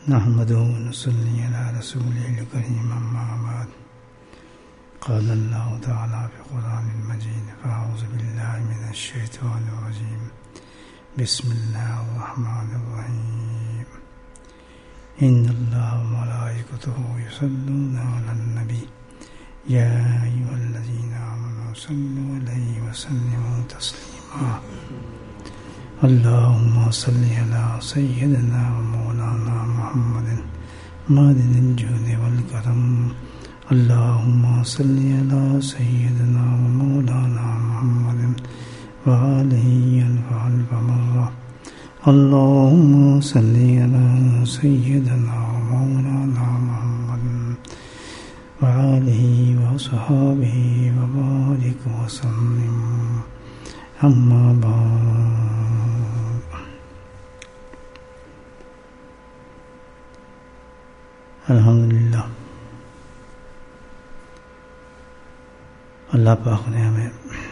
نحمده ونصلي على رسوله الكريم أما بعد قال الله تعالى في القرآن المجيد فأعوذ بالله من الشيطان الرجيم بسم الله الرحمن الرحيم إن الله وملائكته يصلون على النبي يا أيها الذين آمنوا صلوا عليه وسلموا تسليما اللهم صل على سيدنا ومولانا محمد معدن الجود والكرم اللهم صل على سيدنا ومولانا محمد وآله ألف مرة اللهم صل على سيدنا ومولانا محمد وآله وصحابه وبارك وسلم أما بعد الحمدللہ اللہ پاک نے ہمیں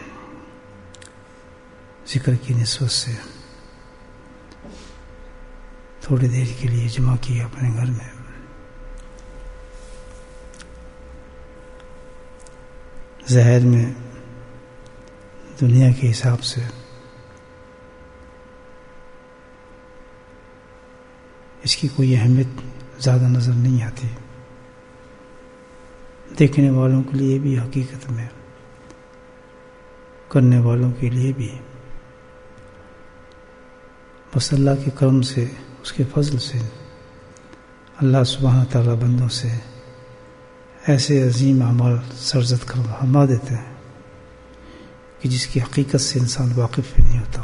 ذکر کی نسبت سے تھوڑی دیر کے لیے جمع کیا اپنے گھر میں. ظاہر میں دنیا کے حساب سے اس کی کوئی اہمیت زیادہ نظر نہیں آتی. دیکھنے والوں کے لیے بھی حقیقت میں کرنے والوں کے لیے بھی بس اللہ کے کرم سے اس کے فضل سے اللہ سبحانہ تعالیٰ بندوں سے ایسے عظیم اعمال سرزد فرما دیتے ہیں کہ جس کی حقیقت سے انسان واقف بھی نہیں ہوتا.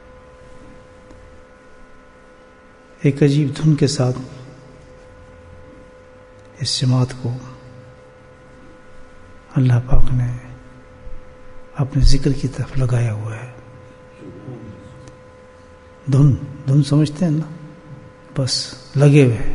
ایک عجیب دھن کے ساتھ اس جماعت کو اللہ پاک نے اپنے ذکر کی طرف لگایا ہوا ہے. دھن سمجھتے ہیں نا, بس لگے ہوئے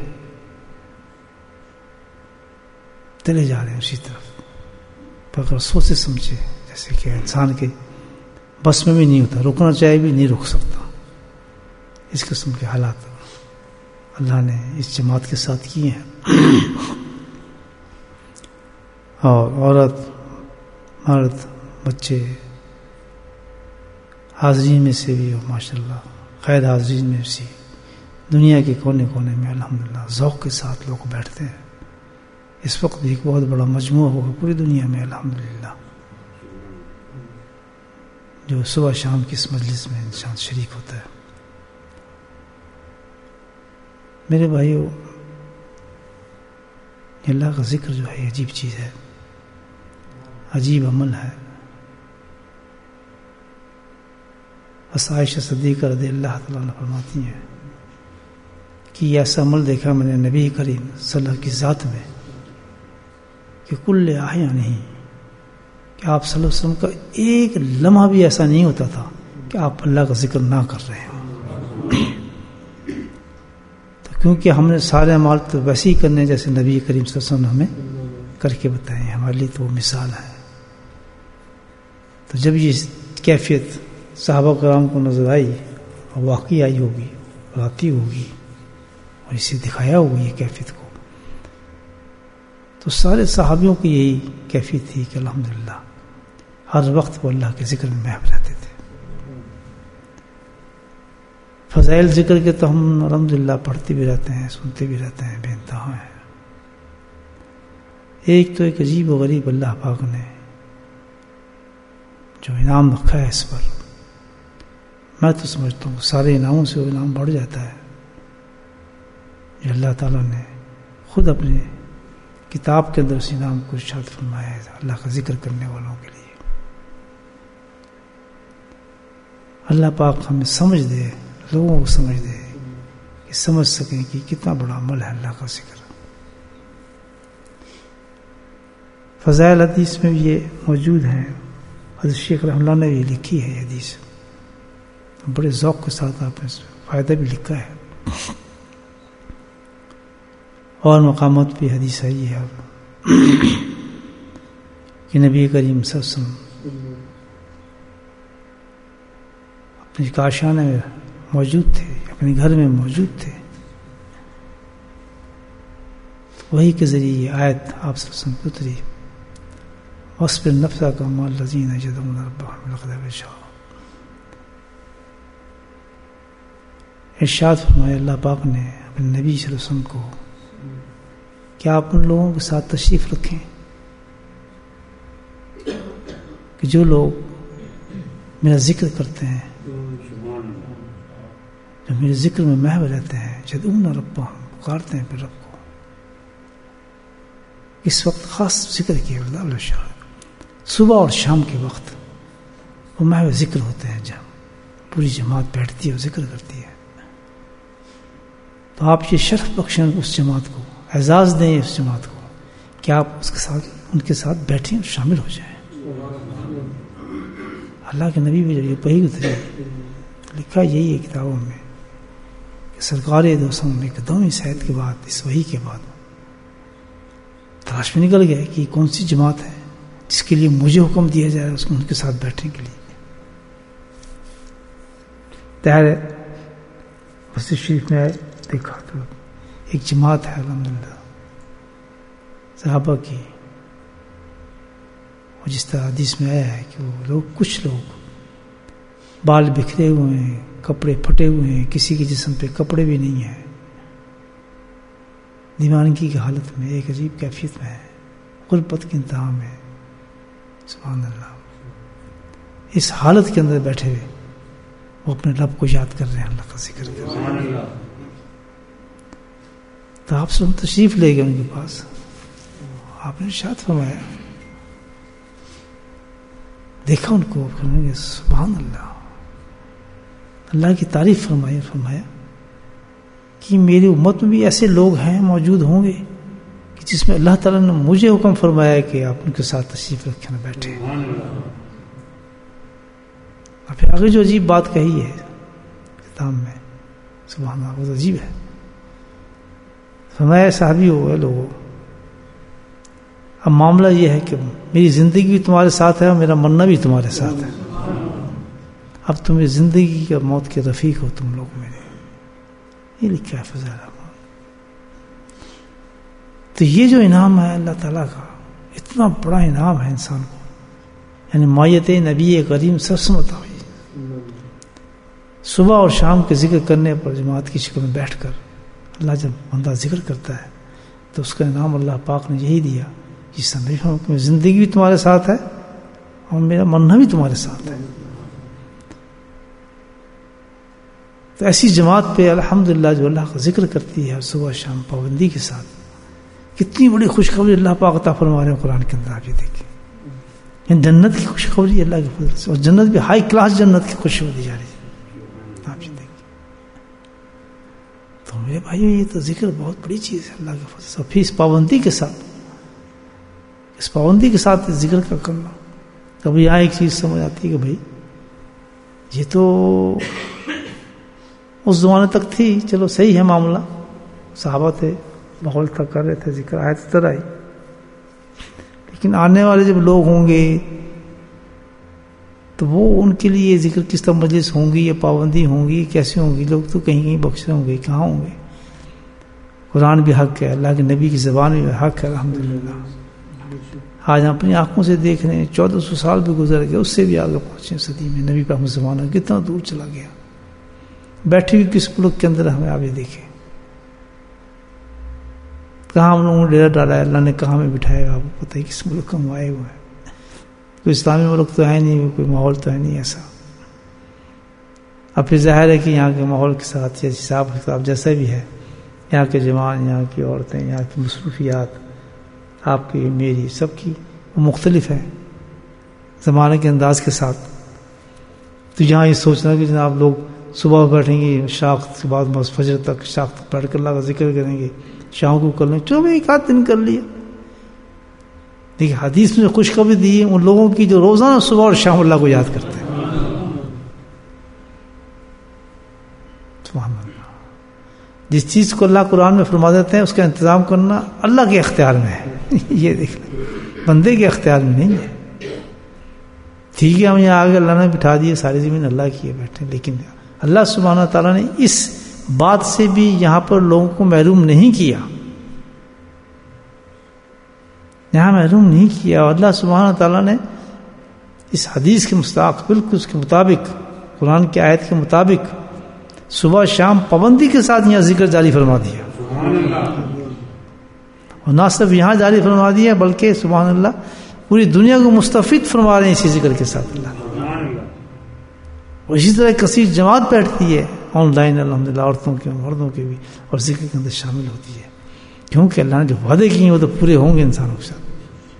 چلے جا رہے ہیں اسی طرف. پر سوچے سمجھے جیسے کہ انسان کے بس میں بھی نہیں ہوتا, رکنا چاہے بھی نہیں رک سکتا. اس قسم کے حالات اللہ نے اس جماعت کے ساتھ کیے ہیں. اور عورت مرد بچے حاضرین میں سے بھی اور ماشاءاللہ غیر حاضرین میں سے دنیا کے کونے کونے میں الحمدللہ ذوق کے ساتھ لوگ بیٹھتے ہیں. اس وقت بھی ایک بہت بڑا مجموعہ ہوگا پوری دنیا میں الحمدللہ جو صبح شام کی اس مجلس میں انسان شریک ہوتا ہے. میرے بھائیو, اللہ کا ذکر جو ہے عجیب چیز ہے, عجیب عمل ہے. بس عائشہ صدیقہ رضی اللہ تعالیٰ عنہ فرماتی ہیں کہ یہ ایسا عمل دیکھا میں نے نبی کریم صلی اللہ علیہ وسلم کی ذات میں کہ کل احیا نہیں, کہ آپ صلی اللہ علیہ وسلم کا ایک لمحہ بھی ایسا نہیں ہوتا تھا کہ آپ اللہ کا ذکر نہ کر رہے ہوں. کیونکہ ہم نے سارے اعمال تو ویسے ہی کرنے جیسے نبی کریم صلی اللہ علیہ وسلم ہمیں کر کے بتائے ہیں. ہمارے لیے تو وہ مثال ہے. تو جب یہ کیفیت صحابہ کرام کو نظر آئی اور واقعی آئی ہوگی اور آتی ہوگی اور اسے دکھایا ہوگی یہ کیفیت کو, تو سارے صحابیوں کی یہی کیفیت تھی کہ الحمدللہ ہر وقت وہ اللہ کے ذکر میں محو رہتے تھے. فضائل ذکر کے تو ہم الحمدللہ پڑھتے بھی رہتے ہیں, سنتے بھی رہتے ہیں, بے انتہا ہیں. ایک تو ایک عجیب و غریب اللہ پاک نے جو انعام رکھا ہے اس پر, میں تو سمجھتا ہوں سارے انعاموں سے وہ انعام بڑھ جاتا ہے جو اللہ تعالیٰ نے خود اپنے کتاب کے اندر اس انعام کو ارشاد فرمایا ہے اللہ کا ذکر کرنے والوں کے لیے. اللہ پاک ہمیں سمجھ دے, لوگوں کو سمجھ دے کہ سمجھ سکیں کہ کتنا بڑا عمل ہے اللہ کا ذکر. فضائل حدیث میں بھی یہ موجود ہیں. حضرت شیخ رحمہ اللہ نے بھی لکھی ہے یہ حدیث, بڑے ذوق کے ساتھ آپ نے فائدہ بھی لکھا ہے. اور مقامات پہ حدیث آئی ہے کہ نبی کریم صلی اللہ علیہ وسلم اپنی کاشانے میں موجود تھے, اپنے گھر میں موجود تھے. وہی کے ذریعے یہ آیت آپ صلی اللہ علیہ وسلم کی اتری، وَاصْبِرْ نَفْسَكَ مَعَ الَّذِينَ يَدْعُونَ رَبَّهُمْ بِالْغَدَاةِ وَالْعَشِيِّ۔ ارشاد فرمایا اللہ پاک نے اپنے نبی صلی اللہ علیہ وسلم کو کہ آپ ان لوگوں کے ساتھ تشریف رکھیں کہ جو لوگ میرا ذکر کرتے ہیں، جو میرے ذکر میں محو رہتے ہیں، یدعون ربهم، پکارتے ہیں پھر رب کو۔ اس وقت خاص ذکر کیا اللہ شاہ، صبح اور شام کے وقت وہ محو ذکر ہوتے ہیں، جب پوری جماعت بیٹھتی ہے اور ذکر کرتی ہے، تو آپ یہ شرف بخشیں اس جماعت کو، اعزاز دیں اس جماعت کو کہ آپ اس کے ساتھ ان کے ساتھ بیٹھیں اور شامل ہو جائیں۔ اللہ کے نبی میں جب یہ وحی اتری، لکھا یہی ہے کتابوں میں کہ سرکار دو سو میں قدومی صحت کے بعد، اس وحی کے بعد تلاش میں نکل گیا کہ کون سی جماعت ہے جس کے لیے مجھے حکم دیا جائے اس کو ان کے ساتھ بیٹھنے کے لیے۔ تحر مسجد شریف میں آئے، دیکھا تو ایک جماعت ہے الحمدللہ صحابہ کی، اور جس طرح حدیث میں آیا ہے کہ وہ لوگ، کچھ لوگ بال بکھرے ہوئے ہیں، کپڑے پھٹے ہوئے ہیں، کسی کے جسم پہ کپڑے بھی نہیں ہیں، دیوانگی کی حالت میں، ایک عجیب کیفیت میں ہے، غربت کے انتہا میں، سبحان اللہ۔ اس حالت کے اندر بیٹھے ہوئے وہ اپنے رب کو یاد کر رہے ہیں، اللہ کا ذکر کر رہے ہیں۔ تو آپ سے تشریف لے گئے ان کے پاس، آپ نے ارشاد فرمایا، دیکھا ان کو، سبحان اللہ، اللہ کی تعریف فرمایا کہ میری امت میں بھی ایسے لوگ ہیں، موجود ہوں گے کہ جس میں اللہ تعالیٰ نے مجھے حکم فرمایا کہ آپ ان کے ساتھ تشریف رکھیں، بیٹھے۔ اور پھر آگے جو عجیب بات کہی ہے کتاب میں، سبحان اللہ، بہت عجیب ہے۔ فرمایا صحابی ہو گئے لوگوں، اب معاملہ یہ ہے کہ میری زندگی بھی تمہارے ساتھ ہے اور میرا مرنا بھی تمہارے ساتھ ہے، اب تمہیں زندگی کا موت کے رفیق ہو تم لوگ میرے، یہ لکھا ہے فضائل اعمال۔ تو یہ جو انعام ہے اللہ تعالیٰ کا، اتنا بڑا انعام ہے انسان کو، یعنی مایت نبی کریم سب سمتا ہوئی، صبح اور شام کے ذکر کرنے پر جماعت کی شکل میں بیٹھ کر اللہ جب بندہ ذکر کرتا ہے تو اس کا انعام اللہ پاک نے یہی دیا، جس سے میری زندگی بھی تمہارے ساتھ ہے اور میرا مرنا بھی تمہارے ساتھ ہے۔ تو ایسی جماعت پہ الحمدللہ جو اللہ کا ذکر کرتی ہے صبح شام پابندی کے ساتھ، کتنی بڑی خوشخبری اللہ پاک عطا فرما رہے ہیں قرآن کے اندر، آپ یہ دیکھیں، یعنی جنت کی خوشخبری اللہ کی فضل سے، اور جنت بھی ہائی کلاس جنت کی خوشخبری دی جا رہی ہے، آپ یہ دیکھیں۔ تو میرے بھائیو یہ تو ذکر بہت بڑی چیز ہے اللہ کے فضل سے، اور پھر اس پابندی کے ساتھ، اس پابندی کے ساتھ ذکر کا کرنا۔ کبھی یہاں ایک چیز سمجھ آتی ہے کہ بھائی یہ تو اس زمانے تک تھی، چلو صحیح ہے معاملہ، صحابہ تھے، ماحول تک کر رہے تھے ذکر، آیت اتر آئی، لیکن آنے والے جب لوگ ہوں گے تو وہ ان کے لیے ذکر کس طرح مجلس ہوں گی یا پابندی ہوں گی، کیسے ہوں گی؟ لوگ تو کہیں کہیں بخشے ہوں گے، کہاں ہوں گے؟ قرآن بھی حق ہے، اللہ کے نبی کی زبان بھی حق ہے الحمدللہ۔ آج ہم اپنی آنکھوں سے دیکھ رہے ہیں، 1400 سال بھی گزر گئے، اس سے بھی آگے پہنچے صدی میں، نبی کا زمانہ کتنا دور چلا گیا، بیٹھے ہوئے کس ملک کے اندر ہمیں آگے دیکھیں، کہاں ہم لوگوں نے ڈیرا ڈالا ہے، اللہ نے کہاں میں بٹھایا گا، آپ کو پتہ ہے کس ملک کا ہم آئے ہوئے ہیں، کوئی اسلامی ملک تو ہے نہیں، کوئی ماحول تو ہے نہیں ایسا۔ اب پھر ظاہر ہے کہ یہاں کے ماحول کے ساتھ یا حساب کتاب جیسا بھی ہے، یہاں کے جوان، یہاں کی عورتیں، یہاں کی مصروفیات، آپ کی میری سب کی وہ مختلف ہے زمانے کے انداز کے ساتھ۔ تو یہاں یہ سوچنا کہ جناب لوگ صبح بیٹھیں گے، شاخ کے بعد فجر تک شاخ تک بیٹھ کر اللہ کا ذکر کریں گے، شام کو کر لیں، چلو ایک آدھ دن کر لیا۔ دیکھیے حدیث میں خوشخبری دی ہے ان لوگوں کی جو روزانہ صبح اور شام اللہ کو یاد کرتے ہیں، سبحان اللہ۔ جس چیز کو اللہ قرآن میں فرما دیتے ہیں اس کا انتظام کرنا اللہ کے اختیار میں ہے، یہ دیکھ لیں، بندے کے اختیار میں نہیں ہے۔ ٹھیک ہے ہم یہاں آگے اللہ نے بٹھا دیے، ساری زمین اللہ کی ہے، بیٹھے، لیکن اللہ سبحانہ تعالیٰ نے اس بات سے بھی یہاں پر لوگوں کو محروم نہیں کیا یہاں محروم نہیں کیا. اور اللہ سبحانہ تعالیٰ نے اس حدیث کے مستحق بالکل اس کے مطابق قرآن کی آیت کے مطابق صبح شام پابندی کے ساتھ یہاں ذکر جاری فرما دیا. اور نہ صرف یہاں جاری فرما دیا بلکہ سبحان اللہ پوری دنیا کو مستفید فرما رہے ہیں اسی ذکر کے ساتھ اللہ. اور اسی طرح کثیر جماعت بیٹھتی ہے آن لائن الحمدللہ، عورتوں کے مردوں کے بھی، اور ذکر کے اندر شامل ہوتی ہے، کیونکہ اللہ نے جو وعدے کیے ہیں وہ تو پورے ہوں گے انسانوں کے ساتھ.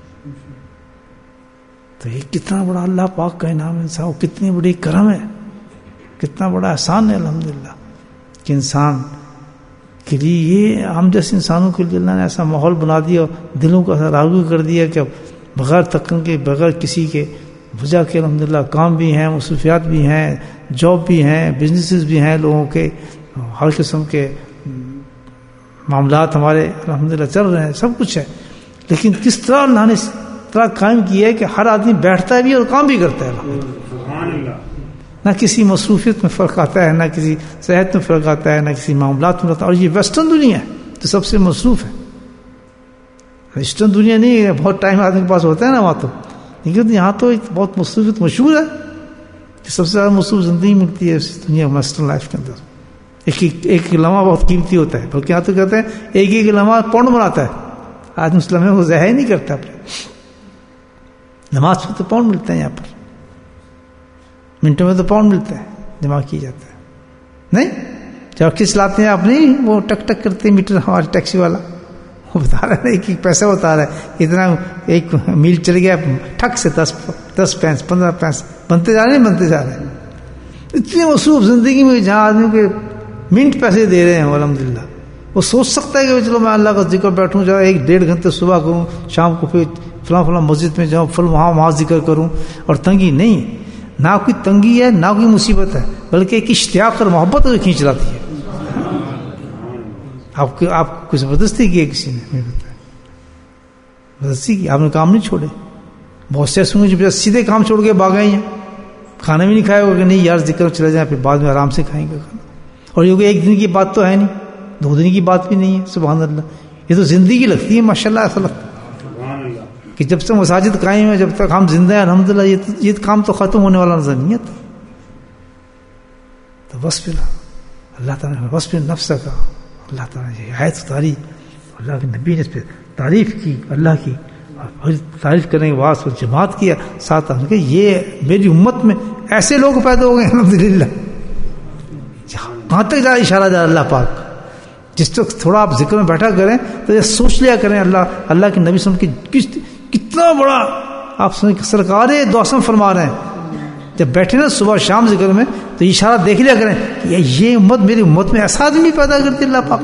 تو یہ کتنا بڑا اللہ پاک کا انعام ہے انسان، کتنی بڑی کرم ہے، کتنا بڑا احسان ہے الحمدللہ کہ انسان کے لیے یہ ہم جیسے انسانوں کے لیے اللہ نے ایسا ماحول بنا دیا، دلوں کو ایسا راغب کر دیا کہ بغیر تکن کے، بغیر کسی کے وجہ کے الحمدللہ کام بھی ہیں، مصروفیات بھی ہیں، جاب بھی ہیں، بزنسز بھی ہیں، لوگوں کے ہر قسم کے معاملات ہمارے الحمدللہ چل رہے ہیں، سب کچھ ہے. لیکن کس طرح اللہ نے اس طرح قائم کیا ہے کہ ہر آدمی بیٹھتا بھی اور کام بھی کرتا ہے الحمدللہ. نہ کسی مصروفیت میں فرق آتا ہے، نہ کسی صحت میں فرق آتا ہے، نہ کسی معاملات میں رہتا ہے. اور یہ ویسٹرن دنیا ہے تو سب سے مصروف ہے، ایسٹرن دنیا نہیں ہے. بہت ٹائم آدمی کے پاس ہوتا ہے نا وہاں تو، لیکن یہاں تو بہت مصروفیت مشہور ہے کہ سب سے زیادہ مصروف زندگی ملتی ہے اس دنیا ویسٹرن لائف کے اندر. ایک لمحہ بہت قیمتی ہوتا ہے، بلکہ یہاں تو کہتے ہیں ایک لمحہ پاؤنڈ بناتا ہے. آج اس لمحے کو ضائع نہیں کرتا اپنے. نماز میں تو پاؤنڈ ملتے ہیں، یہاں پر منٹوں میں تو پاؤنڈ ملتا ہے، جمع کیا جاتا ہے. نہیں جب کس لاتے ہیں آپ نہیں، وہ ٹک ٹک کرتے میٹر ہمارے ٹیکسی والا وہ بتا رہا ہے کہ پیسہ بتا رہا ہے اتنا، ایک میل چل گیا ٹھک سے 10 پینس 15 پینس بنتے جا رہے ہیں، بنتے جا رہے ہیں. اتنی مصروف زندگی میں جہاں آدمی کے منٹ پیسے دے رہے ہیں الحمدللہ. وہ سوچ سکتا ہے کہ چلو میں اللہ کا ذکر بیٹھوں، جا 1-1.5 گھنٹے صبح کروں، شام کو پھر فلاں مسجد میں جاؤں، وہاں ذکر کروں. اور تنگی نہیں، نہ کوئی تنگی ہے، نہ کوئی مصیبت ہے، بلکہ ایک اشتیاق اور محبت کو کھینچ لاتی ہے. آپ کو زبردستی کی ہے کسی نے، میں بتایا زبردستی کی، آپ نے کام نہیں چھوڑے. بہت سے ایسے جو سیدھے کام چھوڑ کے بھاگ گئے ہیں، کھانا بھی نہیں کھایا ہوگا کہ نہیں یار ذکر چلے جائیں، پھر بعد میں آرام سے کھائیں گے کھانا. اور یہ 1 دن کی بات تو ہے نہیں، 2 دن کی بات بھی نہیں ہے. سبحان اللہ، یہ تو زندگی لگتی ہے ماشاءاللہ. ایسا لگتا ہے کہ جب تک مساجد قائم ہے، جب تک ہم زندہ ہیں الحمدللہ، یہ کام تو ختم ہونے والا نظر نہیں آتا. تو بس پھر اللہ تعالیٰ نے بس پھر نفس کا اللہ تعالیٰ نے آیت اتاری، اللہ کے نبی نے اس پہ تعریف کی اللہ کی، اور تعریف کرنے کے بعد اس کو جماعت کیا ساتھ کہ یہ میری امت میں ایسے لوگ پیدا ہو گئے الحمدللہ. کہاں تک جا اشارہ جا اللہ پاک. جس وقت تھوڑا آپ ذکر میں بیٹھا کریں تو یہ سوچ لیا کریں اللہ کے نبی صلی اللہ علیہ وسلم کی کتنا بڑا آپ سرکار دو اسم فرما رہے ہیں. جب بیٹھے نا صبح شام ذکر میں تو اشارہ دیکھ لیا کریں کہ یہ امت میری امت میں ایسا آدمی پیدا کرتی اللہ پاک.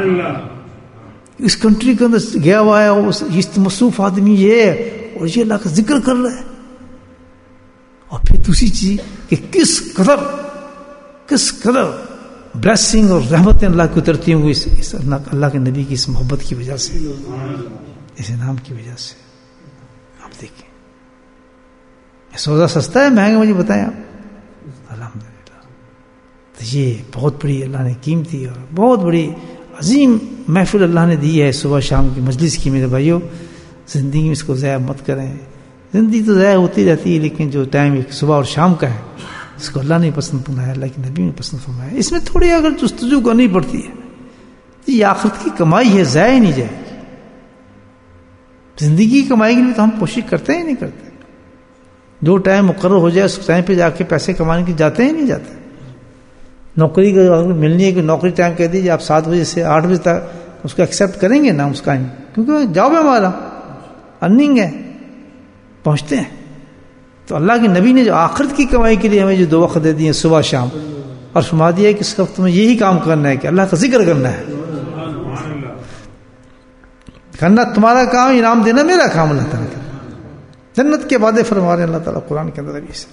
اس کنٹری کے اندر گیا ہوا ہے اس مصروف آدمی یہ ہے، اور یہ اللہ کا ذکر کر رہا ہے. اور پھر دوسری چیز کہ کس قدر بلیسنگ اور رحمتیں اللہ کی اترتی ہوں اس اللہ کے نبی کی اس محبت کی وجہ سے، اس انعام کی وجہ سے. آپ دیکھیں سودا سستا ہے مہنگا، مجھے بتائیں آپ. الحمدللہ تو یہ بہت بڑی اللہ نے قیمتی اور بہت بڑی عظیم محفل اللہ نے دی ہے صبح شام کی مجلس کی. میرے بھائیوں زندگی میں اس کو ضائع مت کریں. زندگی تو ضائع ہوتی رہتی ہے، لیکن جو ٹائم ایک صبح اور شام کا ہے اس کو اللہ نے پسند فرمایا، اللہ کے نبی نے پسند فرمایا. اس میں تھوڑی اگر جستجو کرنی پڑتی ہے، یہ آخرت کی کمائی ہے، ضائع نہیں جائے گی. زندگی کی کمائی کے لیے تو ہم کوشش کرتے ہی نہیں کرتے. جو ٹائم مقرر ہو جائے اس ٹائم پہ جا کے پیسے کمانے کے جاتے ہی نہیں جاتے. نوکری ملنی ہے کہ نوکری ٹائم کہہ دیجیے آپ 7 بجے سے 8 بجے تک، اس کو ایکسیپٹ کریں گے نا اس کا، کیونکہ جاب ہے ہمارا، ارننگ ہے، پہنچتے ہیں. تو اللہ کے نبی نے جو آخرت کی کمائی کے لیے ہمیں جو 2 وقت دے دیے صبح شام، اور فرما دیا ہے کہ اس وقت میں یہی کام کرنا ہے کہ اللہ کا ذکر کرنا ہے. کرنا تمہارا کام، انعام دینا میرا کام. اللہ تعالیٰ کا جنت کے وعدے فرما رہے ہیں اللہ تعالیٰ قرآن کے اندر سے.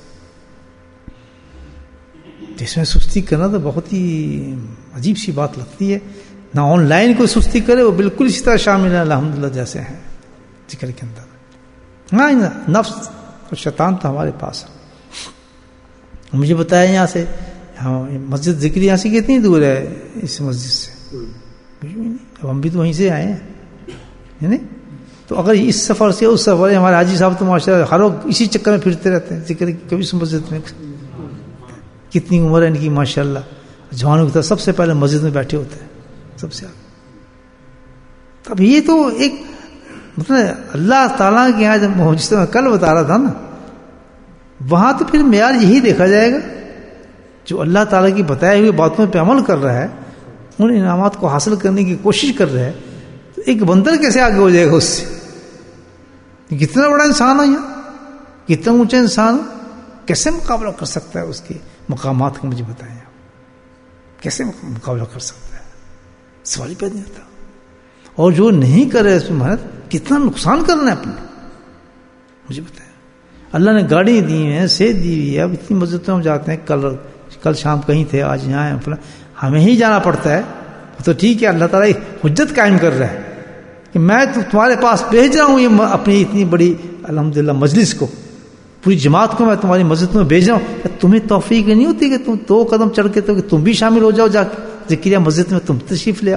جس میں سستی کرنا تو بہت ہی عجیب سی بات لگتی ہے. نہ آن لائن کوئی سستی کرے، وہ بالکل اسی طرح شامل ہے الحمدللہ جیسے ہیں ذکر کے اندر. ہاں نفس اور شیطان تو ہمارے پاس ہے. مجھے بتایا یہاں سے مسجد ذکری یہاں سے کتنی دور ہے اس مسجد سے؟ اب ہم بھی تو وہیں سے آئے ہیں. تو اگر اس سفر سے اس سفر سے، ہمارے حاجی صاحب تو ماشاء اللہ ہر وقت اسی چکر میں پھرتے رہتے ہیں، ذکر کی کبھی مسجد میں، کتنی عمر ہے ان کی ماشاء اللہ، جوانوں کی طرح سب سے پہلے مسجد میں بیٹھے ہوتے ہیں سب سے آگے. اب یہ تو ایک مطلب اللہ تعالیٰ کے یہاں جب جس طرح کل بتا رہا تھا نا، وہاں تو پھر معیار یہی دیکھا جائے گا، جو اللہ تعالیٰ کی بتائی ہوئی باتوں پہ عمل کر رہا ہے، ان انعامات کو حاصل کرنے کی کوشش کر رہا ہے، تو ایک بندر کیسے آگے ہو جائے گا اس سے؟ کتنا بڑا انسان ہے یہاں، کتنا اونچا انسان، کیسے مقابلہ کر سکتا ہے اس کے مقامات کو؟ مجھے بتائیں آپ کیسے مقابلہ کر سکتا ہے؟ سوال ہی پیدا نہیں ہوتا. اور جو نہیں کر رہے اس میں محنت، کتنا نقصان کرنا ہے اپنا، مجھے بتائیں. اللہ نے گاڑی دی ہیں، صحت دی ہوئی ہے، اب اتنی مسجدوں میں جاتے ہیں، کل شام کہیں تھے، آج یہاں ہیں، ہمیں ہی جانا پڑتا ہے. تو ٹھیک ہے، اللہ تعالیٰ حجت قائم کر رہا ہے کہ میں تمہارے پاس بھیج رہا ہوں یہ اپنی اتنی بڑی الحمدللہ مجلس کو، پوری جماعت کو میں تمہاری مسجد میں بھیج رہا ہوں. تمہیں توفیق نہیں ہوتی کہ تم 2 قدم چڑھ کے تو کہ تم بھی شامل ہو جاؤ، جا کے ذکریہ مسجد میں تم تشریف لے آؤ؟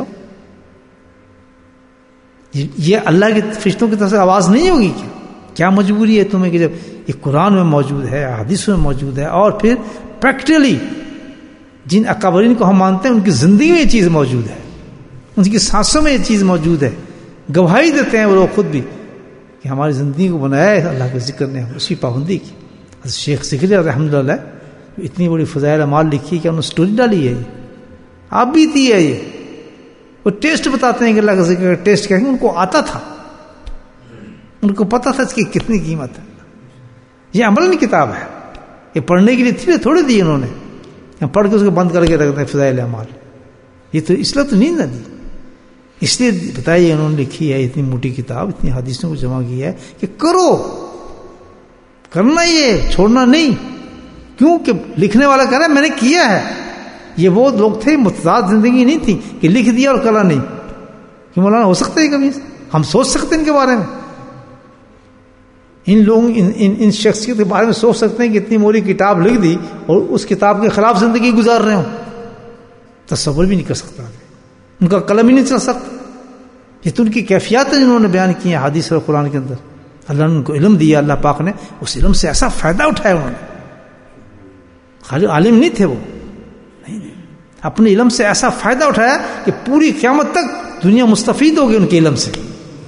یہ اللہ کے فرشتوں کی طرف سے آواز نہیں ہوگی کیا مجبوری ہے تمہیں کہ جب یہ قرآن میں موجود ہے، حدیث میں موجود ہے، اور پھر پریکٹیکلی جن اکابرین کو ہم مانتے ہیں ان کی زندگی میں یہ چیز موجود ہے، ان کی سانسوں میں یہ چیز موجود ہے، گواہی دیتے ہیں وہ لوگ خود بھی کہ ہماری زندگی کو بنایا ہے اللہ کے ذکر نے، اسی پابندی کی. شیخ ذکریہ الحمدللہ اتنی بڑی فضائل اعمال لکھی کہ انہوں نے سٹوری ڈالی ہے، یہ آپ بھی تھی ہے، یہ وہ ٹیسٹ بتاتے ہیں کہ اللہ کا ذکر کا ٹیسٹ کیا ہے، ان کو آتا تھا، ان کو پتا تھا اس کی کتنی قیمت ہے. یہ عمل کی کتاب ہے، یہ پڑھنے کے لیے تھی تھوڑی دی انہوں نے، پڑھ کے اس کو بند کر کے رکھتے ہیں فضائل اعمال. یہ تو اس لیے تو نہیں نہ دی، اس لیے بتائیے انہوں نے لکھی ہے اتنی موٹی کتاب، اتنی حدیثوں کو جمع کی ہے کہ کرو، کرنا یہ چھوڑنا نہیں. کیوں کہ لکھنے والا کہہ رہا ہے میں نے کیا ہے. یہ وہ لوگ تھے، متضاد زندگی نہیں تھی کہ لکھ دیا اور کرا نہیں. کہ مولانا ہو سکتا ہے کبھی ہم سوچ سکتے ہیں ان کے بارے میں، ان لوگوں ان شخصیت کے بارے میں سوچ سکتے ہیں کہ اتنی موٹی کتاب لکھ دی اور اس کتاب کے خلاف زندگی گزار رہے ہوں؟ تصور بھی نہیں کر سکتا، ان کا قلم ہی نہیں چل سکتا. یہ تو ان کی کیفیات ہے جنہوں نے بیان کی ہیں حدیث اور قرآن کے اندر. اللہ نے ان کو علم دیا، اللہ پاک نے اس علم سے ایسا فائدہ اٹھایا، انہوں نے خالی عالم نہیں تھے وہ، نہیں اپنے علم سے ایسا فائدہ اٹھایا کہ پوری قیامت تک دنیا مستفید ہوگی ان کے علم سے،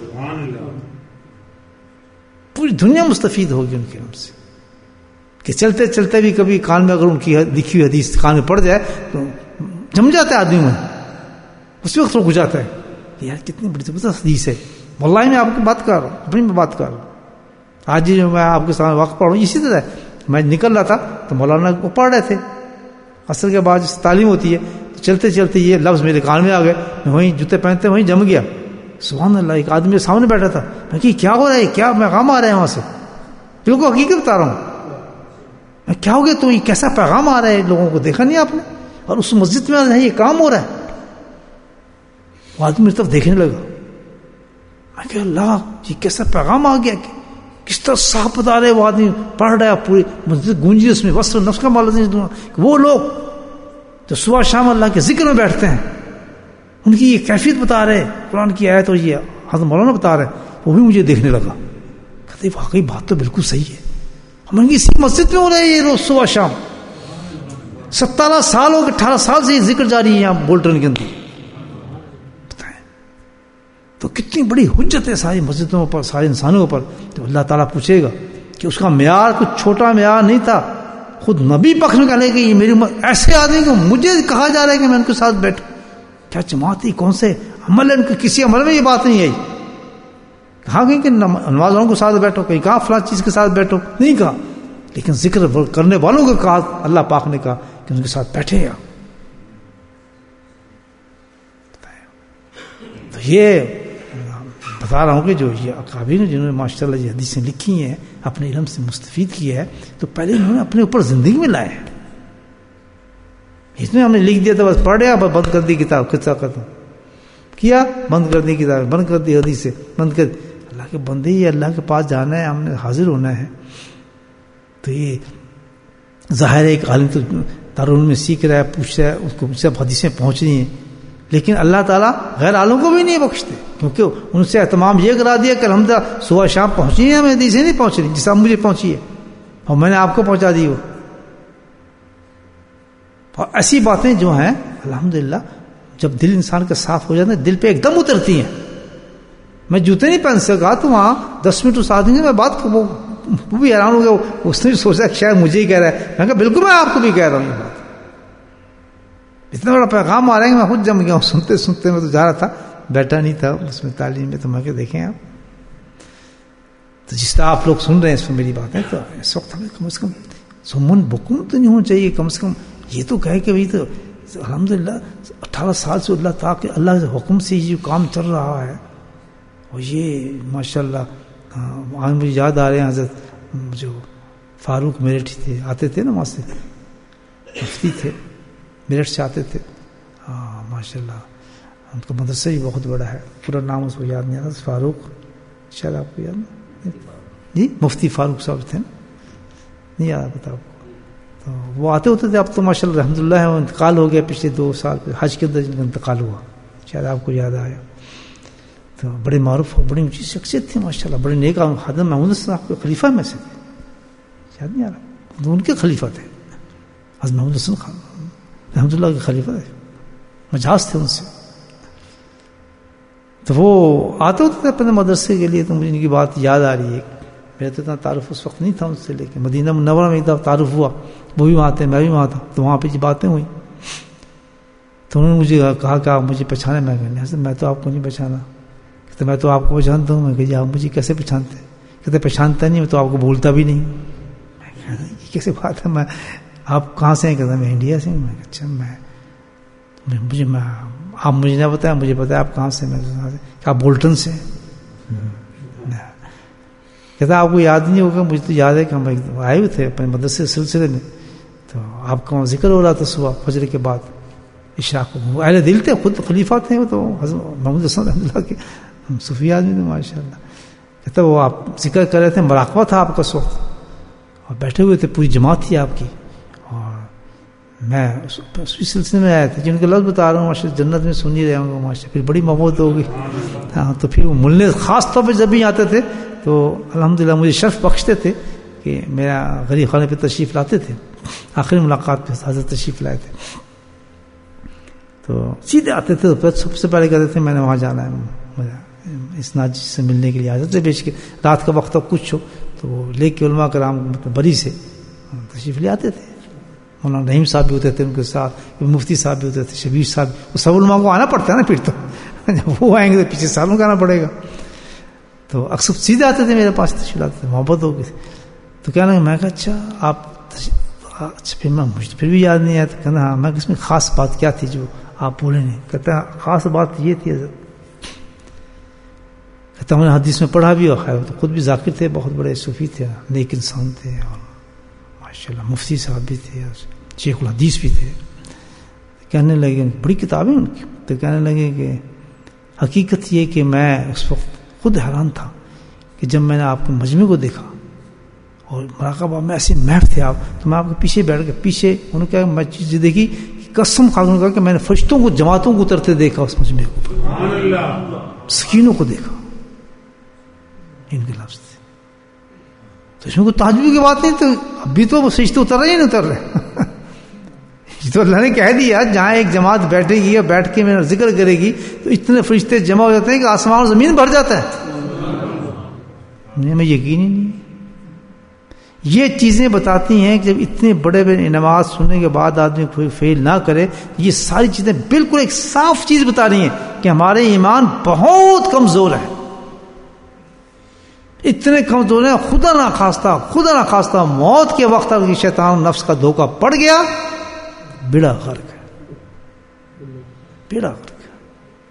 پوری دنیا مستفید ہوگی ان کے علم سے. کہ چلتے چلتے بھی کبھی کان میں اگر ان کی لکھی ہوئی حدیث کان میں پڑ جائے تو جم جاتا ہے آدمی میں، اس وقت رک جاتا ہے یار کتنی بڑی زبردست حدیث ہے. واللہ میں آپ کی بات کر رہا ہوں، اپنی میں بات کر رہا ہوں. آج جو میں آپ کے سامنے واقع پڑھ رہا ہوں اسی طرح میں نکل رہا تھا تو مولانا کو پڑھ رہے تھے، عصر کے بعد تعلیم ہوتی ہے، تو چلتے چلتے یہ لفظ میرے کان میں آ گئے، میں وہیں جوتے پہنتے وہیں جم گیا. سبحان اللہ. ایک آدمی سامنے بیٹھا تھا، میں کہ کیا ہو رہا ہے، کیا پیغام آ رہا ہے وہاں سے؟ بالکل حقیقت بتا رہا ہوں میں، کیا ہو گیا تو یہ کیسا پیغام آ رہا ہے، لوگوں کو دیکھا نہیں آپ نے، اور اس مسجد میں یہ کام ہو رہا ہے. وہ آدمی میری طرف دیکھنے لگا، میں کہ اللہ یہ کیسا پیغام آ گیا، کہ کس طرح صاف بتا رہے، وہ آدمی پڑھ رہا ہے، پوری مسجد گونجی اس میں، وصف نفس کا مال دوں. وہ لوگ جو صبح شام اللہ کے ذکر میں بیٹھتے ہیں ان کی یہ کیفیت بتا رہے، قرآن کی آیت اور یہ حضرت مولانا بتا رہے، وہ بھی مجھے دیکھنے لگا. کہتے واقعی بات تو بالکل صحیح ہے، ہم اسی مسجد میں ہو رہے ہیں یہ روز صبح شام، 17 سال ہو گئے، 18 سال سے یہ ذکر جاری ہے یہاں بولٹن کے اندر. تو کتنی بڑی حجت ہے ساری مسجدوں پر، سارے انسانوں پر. تو اللہ تعالیٰ پوچھے گا کہ اس کا معیار کچھ چھوٹا معیار نہیں تھا. خود نبی پاک نے کہنے کہ یہ میری ایسے آدمی کو مجھے کہا جا رہا ہے کہ میں ان کے ساتھ بیٹھوں. کیا جماعت ہے، کون سے عمل ہے ان کے؟ کسی عمل میں یہ بات نہیں آئی. کہا گئی کہ نماز والوں کے ساتھ بیٹھو، کہیں کہا فلاں چیز کے ساتھ بیٹھو، نہیں کہا. لیکن ذکر کرنے والوں کو کہا، اللہ پاک نے کہا کہ ان کے ساتھ بیٹھے گا. تو یہ بتا رہا ہوں کہ جو یہ اکابرین جنہوں نے ماشاء اللہ یہ حدیثیں لکھی ہیں، اپنے علم سے مستفید کیا ہے، تو پہلے انہوں نے اپنے اوپر زندگی میں لایا ہے. اس میں ہم نے لکھ دیا تھا بس پڑھ رہے، بند کر دی کتاب، قصہ ختم کیا، بند کر دی کتاب، بند کر دی حدیث سے، بند کر دی. اللہ کے بندے یہ اللہ کے پاس جانا ہے، ہم نے حاضر ہونا ہے. تو یہ ظاہر ہے ایک عالم تو دارالعلوم میں سیکھ رہا ہے، پوچھ رہا ہے، اس کو سب حدیثیں پہنچ رہی ہیں، لیکن اللہ تعالیٰ غیر عالم کو بھی نہیں بخشتے، کیونکہ ان سے اہتمام یہ کرا دیا کہ الحمدللہ صبح شام پہنچی ہے، ہمیں حدیث نہیں پہنچ رہی جس مجھے پہنچی ہے اور میں نے آپ کو پہنچا دی. وہ اور ایسی باتیں جو ہیں الحمدللہ جب دل انسان کا صاف ہو جاتا ہے دل پہ ایک دم اترتی ہیں. میں جوتے نہیں پہن سکا تو وہاں 10 منٹ اس آدمی سے میں بات وہ بھی حیران ہو گیا. اس نے سوچا کہ شاید مجھے ہی کہہ رہا ہے. میں کہا بالکل میں آپ کو بھی کہہ رہا ہوں یہ بات. اتنا بڑا پیغام آ رہا ہے کہ میں خود جم گیا ہوں. سنتے سنتے میں تو جا رہا تھا، بیٹھا نہیں تھا اس میں تعلیم میں. تو میں کہ دیکھیں آپ تو جس طرح آپ لوگ سن رہے ہیں اس میں میری باتیں، تو اس وقت ہمیں کم از کم سمن بکم تو نہیں ہونا چاہیے. کم سے کم یہ تو کہے کہ بھائی تو الحمدللہ 18 سال سے اللہ کے حکم سے یہ کام چل رہا ہے. اور یہ ماشاءاللہ آج مجھے یاد آ رہے ہیں حضرت جو فاروق میرٹھ تھے، آتے تھے نا وہاں سے، مفتی تھے میرٹھ سے آتے تھے. ماشاءاللہ ان کا مدرسہ بھی بہت بڑا ہے. پورا نام اس کو یاد نہیں آتا. فاروق شاید آپ کو یاد جی مفتی فاروق صاحب تھے نا، نہیں یاد پتا آپ کو. تو وہ آتے ہوتے تھے. اب تو ماشاءاللہ الحمدللہ ہے، وہ انتقال ہو گیا پچھلے 2 سال پہ حج کے اندر جن کا انتقال ہوا، شاید آپ کو یاد آیا. تو بڑے معروف ہو، بڑی اونچی شخصیت تھی ماشاءاللہ، بڑے نیک. حضرت محمود صاحب کے خلیفہ میں سے تھے، یاد نہیں آ رہا، تو ان کے خلیفہ تھے. حضرت محمود حسن خان رحمۃ اللہ کے خلیفہ تھے، مجاز تھے ان سے. تو وہ آتے ہوتے تھے اپنے مدرسے کے لیے. تو مجھے ان کی بات یاد آ رہی ہے. میرا تو اتنا تعارف اس وقت نہیں تھا ان سے، لیکن مدینہ منورہ میں ایک دفعہ تعارف ہوا. وہ بھی وہاں تھے، میں بھی وہاں تھا. تو وہاں پہ یہ باتیں ہوئی. تو انہوں نے مجھے کہا کہ آپ مجھے پہچانے. میں تو آپ کو نہیں پہچانا. کہتے میں تو آپ کو پہچانتا ہوں. میں کہ جی آپ مجھے کیسے پہچانتے ہیں؟ کہتے پہچانتا نہیں، میں تو آپ کو بولتا بھی نہیں. میں کہ یہ کیسے بات ہے؟ میں آپ کہاں سے ہیں؟ کہتا میں انڈیا سے ہوں. میں اچھا آپ مجھے نہ بتایا، مجھے بتایا آپ کہاں سے؟ میں کہ آپ بولٹن سے. کہتا آپ کو یاد نہیں ہوگا، مجھے تو یاد ہے کہ ہم آئے ہوئے تھے اپنے مدرسے سلسلے میں. تو آپ کا ذکر ہو رہا تھا صبح فجر کے بعد اشراق کو. اہل دل تھے، خود خلیفہ تھے وہ تو حضرت محمود حسن رحمۃ اللہ کے صوفی آدمی تھے ماشاء اللہ. کہتا وہ آپ ذکر کر رہے تھے، مراقبہ تھا آپ کا اس وقت، اور بیٹھے ہوئے تھے، پوری جماعت تھی آپ کی. اور میں اسی سلسلے میں آیا تھا جن کے لفظ بتا رہا ہوں ماشاء جنت میں سن ہی رہے ہوں گے ماشاء. پھر بڑی محبت ہوگی. ہاں تو پھر وہ ملنے خاص طور پہ جب بھی آتے تھے تو الحمدللہ مجھے شرف بخشتے تھے کہ میرا غریب خانے پہ تشریف لاتے تھے. آخری ملاقات پہ حضرت تشریف لائے تھے تو سیدھے آتے تھے. تو سب سے پہلے کہتے تھے میں نے وہاں جانا ہے، اس ناجی سے ملنے کے لیے. حضرت سے بیچ کے رات کا وقت تک کچھ ہو تو وہ لے کے علماء کرام مطلب بری سے تشریف لے آتے تھے. مولانا رحیم صاحب بھی ہوتے تھے ان کے ساتھ، مفتی صاحب بھی ہوتے تھے، شبیر صاحب. وہ سب علماء کو آنا پڑتا ہے نا پھر تو جب وہ آئیں گے تو پیچھے سالوں کا آنا پڑے گا. تو اکثر سیدھے آتے تھے میرے پاس تشریف لاتے تھے، محبت ہو گئی. تو کہنا کہ میں کہا اچھا آپ اچھا. پھر میں مجھے پھر بھی یاد نہیں آیا. تو کہنا ہاں میں اس میں خاص بات کیا تھی جو آپ بولے نہیں؟ کہتا خاص بات یہ تھی حضرت. کہتا ہم نے حدیث میں پڑھا بھی اور خیر تو خود بھی ذاکر تھے، بہت بڑے صوفی تھے، نیک انسان تھے، اور ماشاءاللہ مفتی صاحب بھی تھے، شیخ الحدیث بھی تھے. کہنے لگے بڑی کتابیں ان کی. تو کہنے لگے کہ حقیقت یہ کہ میں اس وقت خود حیران تھا کہ جب میں نے آپ کے مجمع کو دیکھا اور مراقبہ میں ایسے محف تھے آپ، تو میں آپ کے پیچھے بیٹھ گیا. پیچھے انہوں نے کہا میں چیز دیکھی، قسم کھا کے کہا کہ میں نے فرشتوں کو جماعتوں کو اترتے دیکھا اس مجمع کو، سکینوں کو دیکھا. ان کے لفظ تھے. تو اس میں کوئی تعجب کی بات نہیں. تو ابھی تو وہ فرشتے اتر رہے ہیں، نہیں اتر رہے. یہ تو اللہ نے کہہ دیا جہاں ایک جماعت بیٹھے گی اور بیٹھ کے میرا ذکر کرے گی تو اتنے فرشتے جمع ہو جاتے ہیں کہ آسمان اور زمین بھر جاتا ہے. ہمیں یقین ہی نہیں. یہ چیزیں بتاتی ہیں کہ جب اتنے بڑے بڑے انعامات سننے کے بعد آدمی کوئی فیل نہ کرے. یہ ساری چیزیں بالکل ایک صاف چیز بتا رہی ہیں کہ ہمارے ایمان بہت کمزور ہے. اتنے کمزور ہیں، خدا نہ خواستہ موت کے وقت اگر شیطان نفس کا دھوکہ پڑ گیا بیڑا غرق ہے، بیڑا غرق ہے.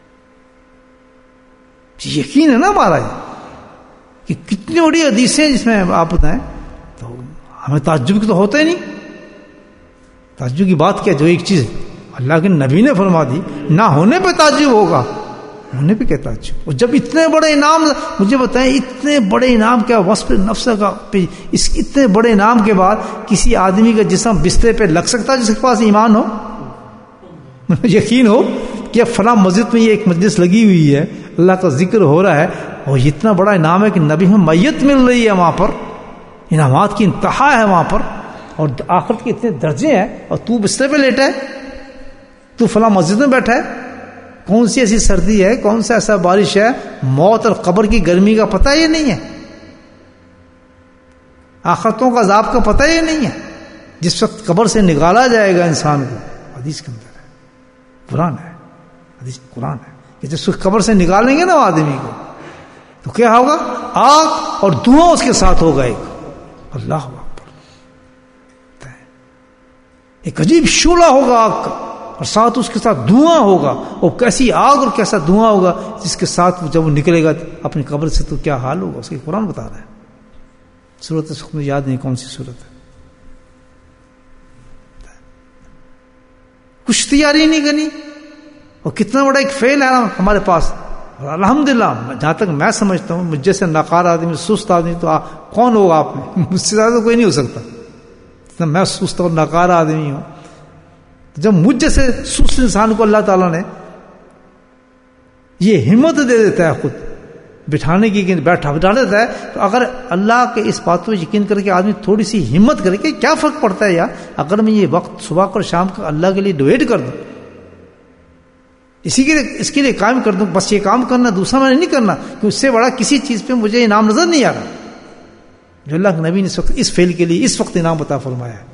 یقین ہے نا ہمارا کہ کتنی بڑی حدیثیں جس میں آپ بتائیں تو ہمیں تعجب کی تو ہوتا ہی نہیں. تعجب کی بات کیا؟ جو ایک چیز اللہ کے نبی نے فرما دی، نہ ہونے پہ تعجب ہوگا، ہونے پہ کیا تعجب. اور جب اتنے بڑے انعام مجھے بتائیں، اتنے بڑے انعام کیا وصف نفس کا، اس اتنے بڑے انعام کے بعد کسی آدمی کا جسم بستر پہ لگ سکتا ہے جس کے پاس ایمان ہو، یقین ہو؟ کہ فلاں مسجد میں یہ ایک مجلس لگی ہوئی ہے، اللہ کا ذکر ہو رہا ہے، اور اتنا بڑا انعام ہے کہ نبی میں میت مل رہی ہے، وہاں پر انعامات کی انتہا ہے وہاں پر، اور آخرت کے اتنے درجے ہیں، اور تو بستر پہ لیٹا ہے، تو فلاں مسجد میں بیٹھا ہے. کون سی ایسی سردی ہے، کون سا ایسا بارش ہے، موت اور قبر کی گرمی کا پتہ یہ نہیں ہے، آخرتوں کا عذاب کا پتہ یہ نہیں ہے. جس وقت قبر سے نکالا جائے گا انسان کو، حدیث کے اندر ہے، قرآن ہے، حدیث قرآن ہے کہ جس وقت قبر سے نکالیں گے نا آدمی کو، تو کیا ہوگا؟ آگ اور دھواں اس کے ساتھ ہوگا، اللہ اکبر، ایک عجیب شعلہ ہوگا آگ کا، اور ساتھ اس کے ساتھ دھواں ہوگا. اور کیسی آگ اور کیسا دھواں ہوگا جس کے ساتھ جب وہ نکلے گا اپنی قبر سے، تو کیا حال ہوگا اس کے قرآن بتا رہا ہے. سورت اس کو یاد نہیں کون سی سورت ہے. کچھ تیاری نہیں کرنی، اور کتنا بڑا ایک فیل ہے ہمارے پاس. اور الحمدللہ جہاں تک میں سمجھتا ہوں، مجھ جیسے ناکار آدمی، سست آدمی تو کون ہوگا آپ میں؟ مجھ سے زیادہ کوئی نہیں ہو سکتا. اتنا میں سست اور ناکار آدمی ہوں. جب مجھ جیسے سست انسان کو اللہ تعالیٰ نے یہ ہمت دے دیتا ہے خود بٹھانے کی، بٹھا دیتا ہے، تو اگر اللہ کے اس بات کو یقین کر کے آدمی تھوڑی سی ہمت کرے کہ کیا فرق پڑتا ہے یار، اگر میں یہ وقت صبح اور شام کا اللہ کے لیے ڈویٹ کر دوں، اس کے لیے کام کر دوں، بس یہ کام کرنا، دوسرا میں نے نہیں کرنا، کہ اس سے بڑا کسی چیز پہ مجھے انعام نظر نہیں آ رہا جو اللہ کے نبی نے اس فعل کے لیے اس وقت انعام عطا فرمایا ہے.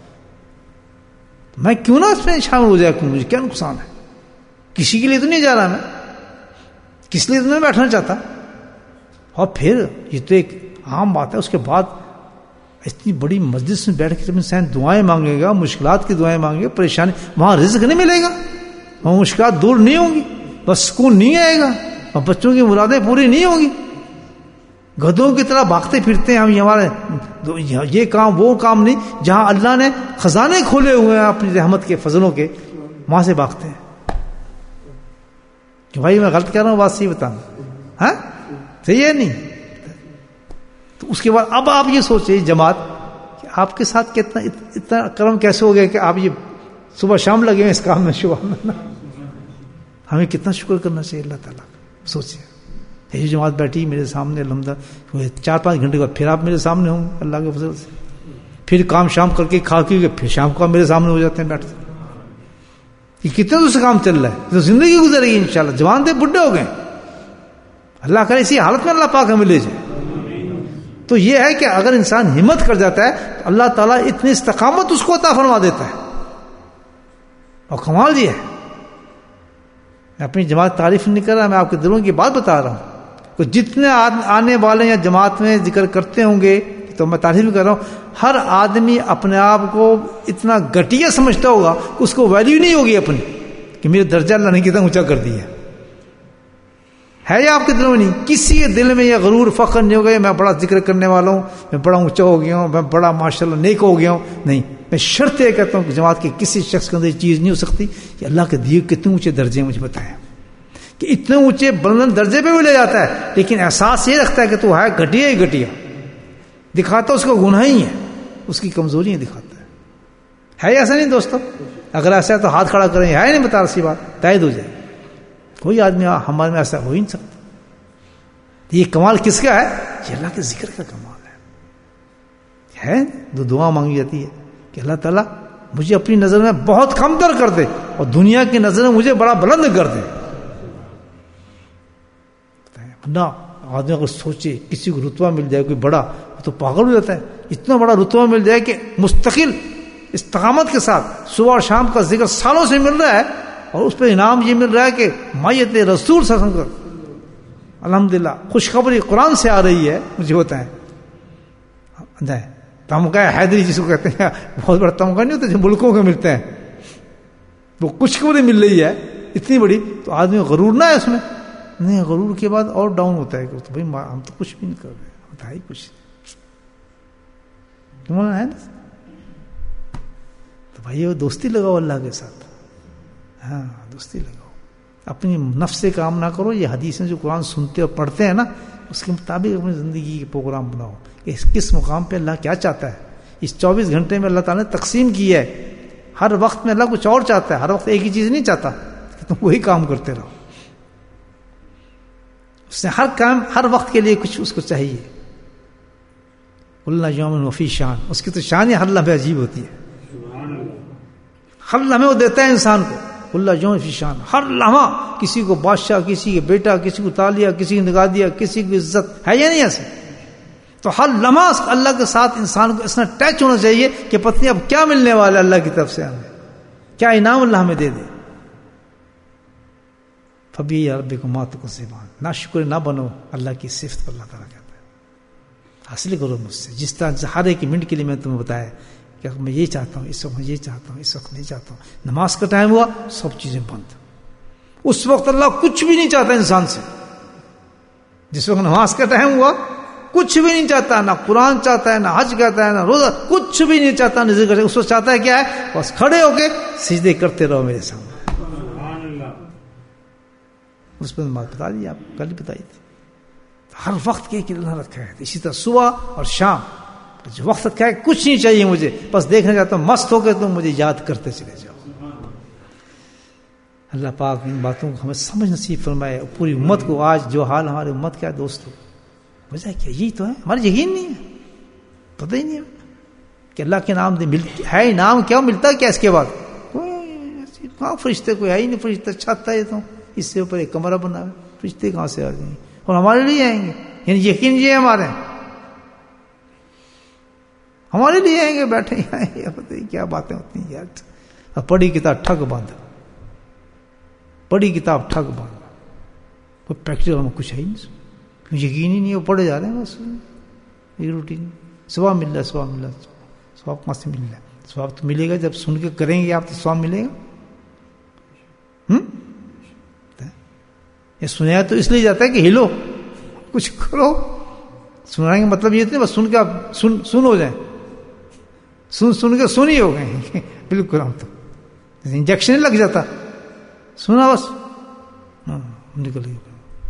میں کیوں نہ اس میں شامل ہو جائے، مجھے کیا نقصان ہے؟ کسی کے لیے تو نہیں جا رہا میں، کس لیے تو نہیں بیٹھنا چاہتا. اور پھر یہ تو ایک عام بات ہے، اس کے بعد اتنی بڑی مجلس میں بیٹھ کے جب انسان دعائیں مانگے گا، مشکلات کی دعائیں مانگے گا، پریشانی، وہاں رزق نہیں ملے گا، وہاں مشکلات دور نہیں ہوں گی، بس سکون نہیں آئے گا، اور بچوں کی مرادیں پوری نہیں ہوں گی. گدھوں کی طرح بھاگتے پھرتے ہیں ہم، ہمارے یہ کام وہ کام نہیں، جہاں اللہ نے خزانے کھولے ہوئے ہیں اپنی رحمت کے فضلوں کے، وہاں سے بھاگتے ہیں. کہ بھائی میں غلط کہہ رہا ہوں، بات صحیح بتانا، ہاں صحیح ہے نہیں؟ تو اس کے بعد اب آپ یہ سوچیں جماعت کہ آپ کے ساتھ اتنا کرم کیسے ہو گیا کہ آپ یہ صبح شام لگے ہیں اس کام میں، شبہ میں. ہمیں کتنا شکر کرنا چاہیے اللہ تعالیٰ کا. سوچیں یہ جماعت بیٹھی میرے سامنے، الحمدللہ 4-5 گھنٹے بعد پھر آپ میرے سامنے ہوں اللہ کے فضل سے، پھر کام شام کر کے کھا کے پھر شام کو میرے سامنے ہو جاتے ہیں بیٹھتے. یہ کتنے دوسرے کام چل رہا ہے، تو زندگی گزرے گی انشاءاللہ. جوان تھے بڈھے ہو گئے، اللہ کرے اسی حالت میں اللہ پاک ہمیں لے جائے. تو یہ ہے کہ اگر انسان ہمت کر جاتا ہے تو اللہ تعالیٰ اتنی استقامت اس کو عطا فرما دیتا ہے. اور کمال یہ ہے، میں اپنی جماعت تعریف نہیں کر رہا، میں آپ کے دلوں کی بات بتا رہا ہوں. تو جتنے آنے والے یا جماعت میں ذکر کرتے ہوں گے تو میں تعریف بھی کر رہا ہوں، ہر آدمی اپنے آپ کو اتنا گھٹیا سمجھتا ہوگا کہ اس کو ویلیو نہیں ہوگی اپنی، کہ میرے درجہ اللہ نے کتنا اونچا کر دیا ہے. یا آپ کے دلوں میں نہیں، کسی کے دل میں یہ غرور فخر نہیں ہوگا میں بڑا ذکر کرنے والا ہوں، میں بڑا اونچا ہو گیا ہوں، میں بڑا ماشاءاللہ نیک ہو گیا ہوں. نہیں، میں شرط یہ کہتا ہوں کہ جماعت کے کسی شخص کے اندر یہ چیز نہیں ہو سکتی کہ اللہ کے دیے کتنے اونچے درجے مجھے بتائیں، کہ اتنے اونچے بلند درجے پہ بھی لے جاتا ہے، لیکن احساس یہ رکھتا ہے کہ تو ہے گھٹیا ہی گھٹیا، دکھاتا اس کو گناہ ہی ہے، اس کی کمزوریاں دکھاتا ہے ایسا نہیں دوستو؟ اگر ایسا ہے تو ہاتھ کھڑا کریں، ہے نہیں بتا رسی بات تائید ہو جائے. کوئی آدمی ہمارے میں ایسا ہو ہی نہیں سکتا. یہ کمال کس کا ہے؟ یہ اللہ کے ذکر کا کمال ہے. دعا مانگی جاتی ہے کہ اللہ تعالیٰ مجھے اپنی نظر میں بہت کم تر کر دے اور دنیا کی نظر میں مجھے بڑا بلند کر دے. نہ آدمی اگر سوچے کسی کو رتبہ مل جائے کوئی بڑا تو پاگل ہو جاتا ہے. اتنا بڑا رتبہ مل جائے کہ مستقل استقامت کے ساتھ صبح اور شام کا ذکر سالوں سے مل رہا ہے اور اس پہ انعام یہ مل رہا ہے کہ مایت رسول صلی اللہ علیہ وسلم الحمدللہ خوشخبری قرآن سے آ رہی ہے. مجھے ہوتا ہے تمغہ حیدری جس کو کہتے ہیں، بہت بڑا تمغہ نہیں ہوتا جو ملکوں کے ملتے ہیں، وہ خوشخبری مل رہی ہے اتنی بڑی. تو آدمی غرور نہ ہے اس میں، نہیں غرور کے بعد اور ڈاؤن ہوتا ہے کہ تو بھائی ہم تو کچھ بھی نہیں کر رہے، ہم تو ہی کچھ تمہارا ہے نا. تو بھائی وہ دوستی لگاؤ اللہ کے ساتھ، ہاں دوستی لگاؤ، اپنی نفس سے کام نہ کرو. یہ حدیثیں جو قرآن سنتے اور پڑھتے ہیں نا، اس کے مطابق اپنی زندگی کے پروگرام بناؤ کہ کس مقام پہ اللہ کیا چاہتا ہے. اس 24 گھنٹے میں اللہ تعالیٰ نے تقسیم کی ہے، ہر وقت میں اللہ کچھ اور چاہتا ہے، ہر وقت ایک ہی چیز نہیں چاہتا. کہ تم وہی کام کرتے رہو. اس نے ہر کام ہر وقت کے لیے کچھ اس کو چاہیے. اللہ یوم وفی شان, اس کی تو شان ہی ہر لمحے عجیب ہوتی ہے. ہر لمحے وہ دیتا ہے انسان کو. اللہ یوم وفی شان, ہر لمحہ کسی کو بادشاہ, کسی کے بیٹا, کسی کو تالیہ, کسی کو نگاہ دیا, کسی کو عزت ہے یا نہیں ایسے. تو ہر لمحہ اللہ کے ساتھ انسان کو اس طرح ٹچ ہونا چاہیے کہ پتہ نہیں اب کیا ملنے والا اللہ کی طرف سے, ہمیں کیا انعام اللہ ہمیں دے دے. فبی ربکم ما تکذبان, نہ شکر نہ بنو اللہ کی صفت پر. اللہ تعالیٰ کہتا ہے حاصل کرو مجھ سے, جس طرح ہر ایک منٹ کے لیے میں تمہیں بتایا کہ میں یہ چاہتا ہوں, اس وقت میں یہ چاہتا ہوں, اس وقت نہیں چاہتا ہوں. نماز کا ٹائم ہوا, سب چیزیں بند. اس وقت اللہ کچھ بھی نہیں چاہتا انسان سے. جس وقت نماز کا ٹائم ہوا کچھ بھی نہیں چاہتا, نہ قرآن چاہتا ہے, نہ حج کہتا ہے, نہ روزہ, کچھ بھی نہیں چاہتا, نہ ذکر. اس وقت چاہتا ہے کیا ہے, بس کھڑے ہو کے سجدے کرتے رہو میرے سامنے. اس پر بات بتا دی, آپ کل ہی بتائی تھی. ہر وقت کے اللہ رکھا ہے. اسی طرح صبح اور شام جو وقت رکھا ہے, کچھ نہیں چاہیے مجھے, بس دیکھنا چاہتا ہوں مست ہو کے تم مجھے یاد کرتے چلے جاؤ. اللہ پاک ان باتوں کو ہمیں سمجھ نصیب فرمائے. پوری امت کو آج جو حال ہماری امت کا ہے دوستو, وجہ کیا یہی تو ہے, ہمارا یقین نہیں ہے, پتہ ہی نہیں ہے کہ اللہ کے نام ہے. نام کیا ملتا کیا اس کے بعد؟ کوئی فرشتے کوئی ہے ہی نہیں. فرشتہ چھت ہے تو اس سے اوپر ایک کمرہ بنا ہے, فرشتے کہاں سے آ جائیں گے اور ہمارے لیے آئیں گے؟ یعنی یقین یہ ہمارے ہمارے لیے آئیں گے, بیٹھے آئیں گے. پتہ نہیں کیا باتیں ہوتی ہیں یار. پڑھی کتاب ٹھگ باندھ, پڑھی کتاب ٹھگ باندھ, کوئی پریکٹیکل میں کچھ ہے ہی نہیں, یقین ہی نہیں. وہ پڑھے جا رہے ہیں بس ایک روٹین. ثواب مل رہا ہے, ثواب مل رہا ہے. ثواب کہاں سے مل رہا ہے؟ ثواب تو ملے گا جب سن کے کریں گے آپ, تو ثواب ملے گا. یہ سنایا تو اس لیے جاتا ہے کہ ہلو, کچھ کرو. سنانے کا مطلب یہ تھا بس سن کے آپ سن ہو جائیں, سن کے سن ہی ہو گئے. بالکل ہم تو انجیکشن لگ جاتا, سنا بس نکل گیا.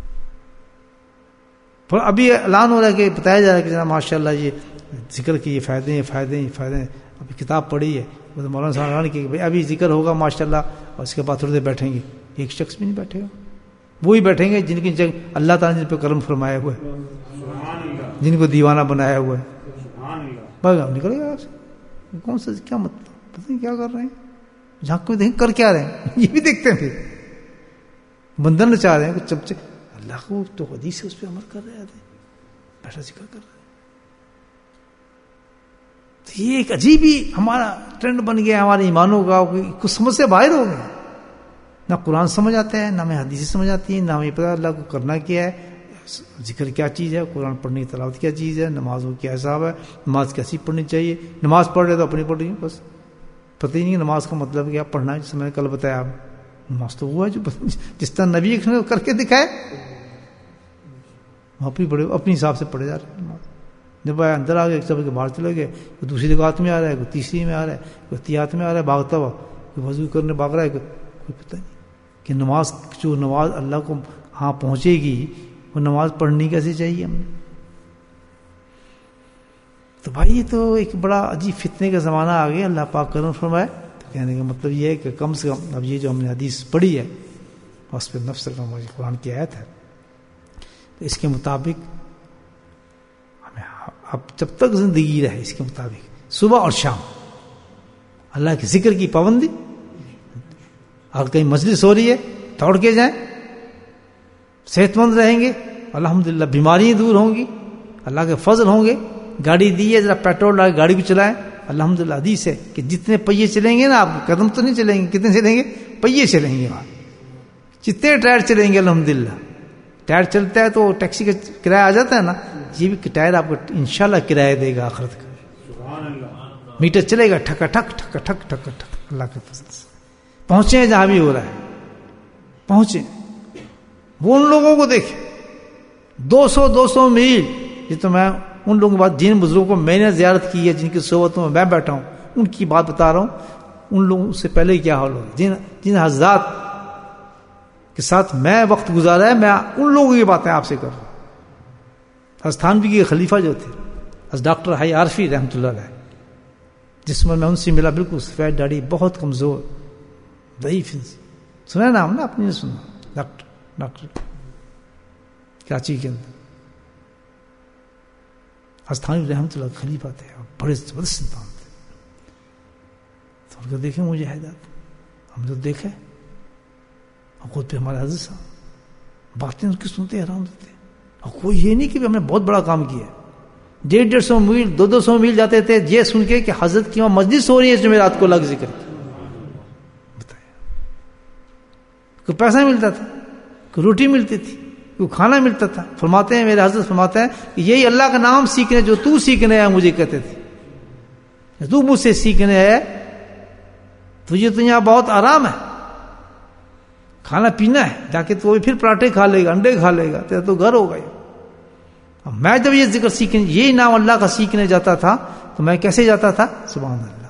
پر ابھی اعلان ہو رہا ہے کہ بتایا جا رہا ہے کہ جناب ماشاء اللہ یہ ذکر کی یہ فائدے ہیں, فائدے ہیں, فائدے ہیں. ابھی کتاب پڑھی ہے مولانا صاحب اعلان کی بھائی ابھی ذکر ہوگا ماشاء اللہ, اور اس کے بعد تھوڑی دیر بیٹھیں گے. ایک شخص بھی نہیں بیٹھے گا, وہی بیٹھیں گے جن کی اللہ تعالیٰ نے جن پہ کرم فرمایا ہوا ہے, جن کو دیوانہ بنایا ہوا ہے. بس نکل گیا آپ سے. کون سا کیا مطلب, پتہ نہیں کیا کر رہے ہیں, جہاں کوئی دیکھ کر کیا رہے ہیں, یہ بھی دیکھتے ہیں. پھر بندر نہ چاہ رہے ہیں کچھ چمچے, اللہ کو تو حدیث سے اس پہ عمل کر رہے ہیں, بیٹھا ذکر کر رہے ہیں. تو یہ ایک عجیب ہی ہمارا ٹرینڈ بن گیا ہمارے ایمانوں کا, کچھ سمجھ سے باہر ہو گئے. نہ قرآن سمجھ آتا ہے, نہ ہمیں حدیث سمجھ آتی ہے, نہ ہمیں پتہ اللہ کو کرنا کیا ہے, ذکر کیا چیز ہے, قرآن پڑھنے کی تلاوت کیا چیز ہے, نماز کو کیا حساب ہے, نماز کیسی پڑھنی چاہیے. نماز پڑھ رہے تو اپنی پڑھ رہی ہوں, بس پتہ ہی نہیں نماز کا مطلب کیا پڑھنا ہے. جیسے میں نے کل بتایا, آپ نماز تو ہوا ہے جو جس طرح نبی کر کے دکھائے, اپنی حساب سے پڑھے جا رہے ہیں. جب اندر آ گئے سب کے باہر چلے گئے, کوئی دوسری رکعت میں آ رہا ہے, کوئی تیسری میں آ رہا ہے, کوئی تیات میں آ رہا ہے بھاگتا ہوا, کوئی وضو کرنے بھاگ رہا ہے, کوئی پتہ نہیں کہ نماز جو نماز اللہ کو ہاں پہنچے گی وہ نماز پڑھنی کیسے چاہیے ہم نے. تو بھائی یہ تو ایک بڑا عجیب فتنے کا زمانہ آ گیا. اللہ پاک کرم فرمائے. تو کہنے کا مطلب یہ ہے کہ کم سے کم اب یہ جو ہم نے حدیث پڑھی ہے اس پہ نفس کا قرآن کی آیت ہے, تو اس کے مطابق ہمیں اب جب تک زندگی رہے اس کے مطابق صبح اور شام اللہ کے ذکر کی پابندی. اگر کہیں مجلس ہو رہی ہے دوڑ کے جائیں, صحت مند رہیں گے الحمدللہ, بیماریاں دور ہوں گی, اللہ کے فضل ہوں گے. گاڑی دی ہے ذرا پیٹرول ڈال گاڑی بھی چلائیں, الحمدللہ. حدیث ہے کہ جتنے پہیے چلیں گے نا, آپ قدم تو نہیں چلیں گے, کتنے چلیں گے, پہیے چلیں گے. وہاں جتنے ٹائر چلیں گے الحمدللہ. ٹائر چلتا ہے تو ٹیکسی کا کرایہ آ جاتا ہے نا, یہ بھی ٹائر آپ کو انشاءاللہ کرایہ دے گا آخرت کا. میٹر چلے گا ٹھکا ٹھک ٹھکا ٹھک ٹھکا ٹھک. اللہ کے فضل سے پہنچے جہاں بھی ہو رہا ہے, پہنچے. وہ ان لوگوں کو دیکھیں 200 میل. یہ تو میں ان لوگوں کے بعد جن بزرگوں کو میں نے زیارت کی ہے, جن کی صحبتوں میں بیٹھا ہوں, ان کی بات بتا رہا ہوں. ان لوگوں سے پہلے کیا حال ہوگا, جن حضرات کے ساتھ میں وقت گزارا ہے, میں ان لوگوں کی باتیں آپ سے کر رہا ہوں. ہستانوی کے خلیفہ جو تھے ڈاکٹر حی عارفی رحمۃ اللہ علیہ, جس میں ان سے ملا, بالکل سفید داڑھی, بہت کمزور, ضعیف. سنا نام نا، اپنی نے سنا، ڈاکٹر کراچی کے اندر استھانی رحمت اللہ خلیفہ تھے، بڑے زبردست انسان تھے. تو ان کو دیکھے مجاہدات، ہم نے تو دیکھا اور خود پہ ہمارے حضرت صاحب باتیں ان کی سنتے حیران ہوتے. اور کوئی یہ نہیں کہ ہم نے بہت بڑا کام کیا، 150 میل 200 میل جاتے تھے یہ سن کے کہ حضرت کی وہاں مجلس ہو رہی ہے جمعرات کو، الگ ذکر بتایا. کوئی پیسہ ملتا تھا، کوئی روٹی ملتی تھی، کوئی کھانا ملتا تھا. فرماتے ہیں میرے حضرت فرماتے ہیں کہ یہی اللہ کا نام سیکھنے جو تو سیکھنے آیا مجھے کہتے تھے، تو مجھ سے سیکھنے ہے تجھے تو یہاں بہت آرام ہے، کھانا پینا ہے، جا کے تو پھر پراٹھے کھا لے گا، انڈے کھا لے گا، تیرا تو گھر ہوگا. میں جب یہ ذکر سیکھنے، یہی نام اللہ کا سیکھنے جاتا تھا تو میں کیسے جاتا تھا؟ سبحان اللہ.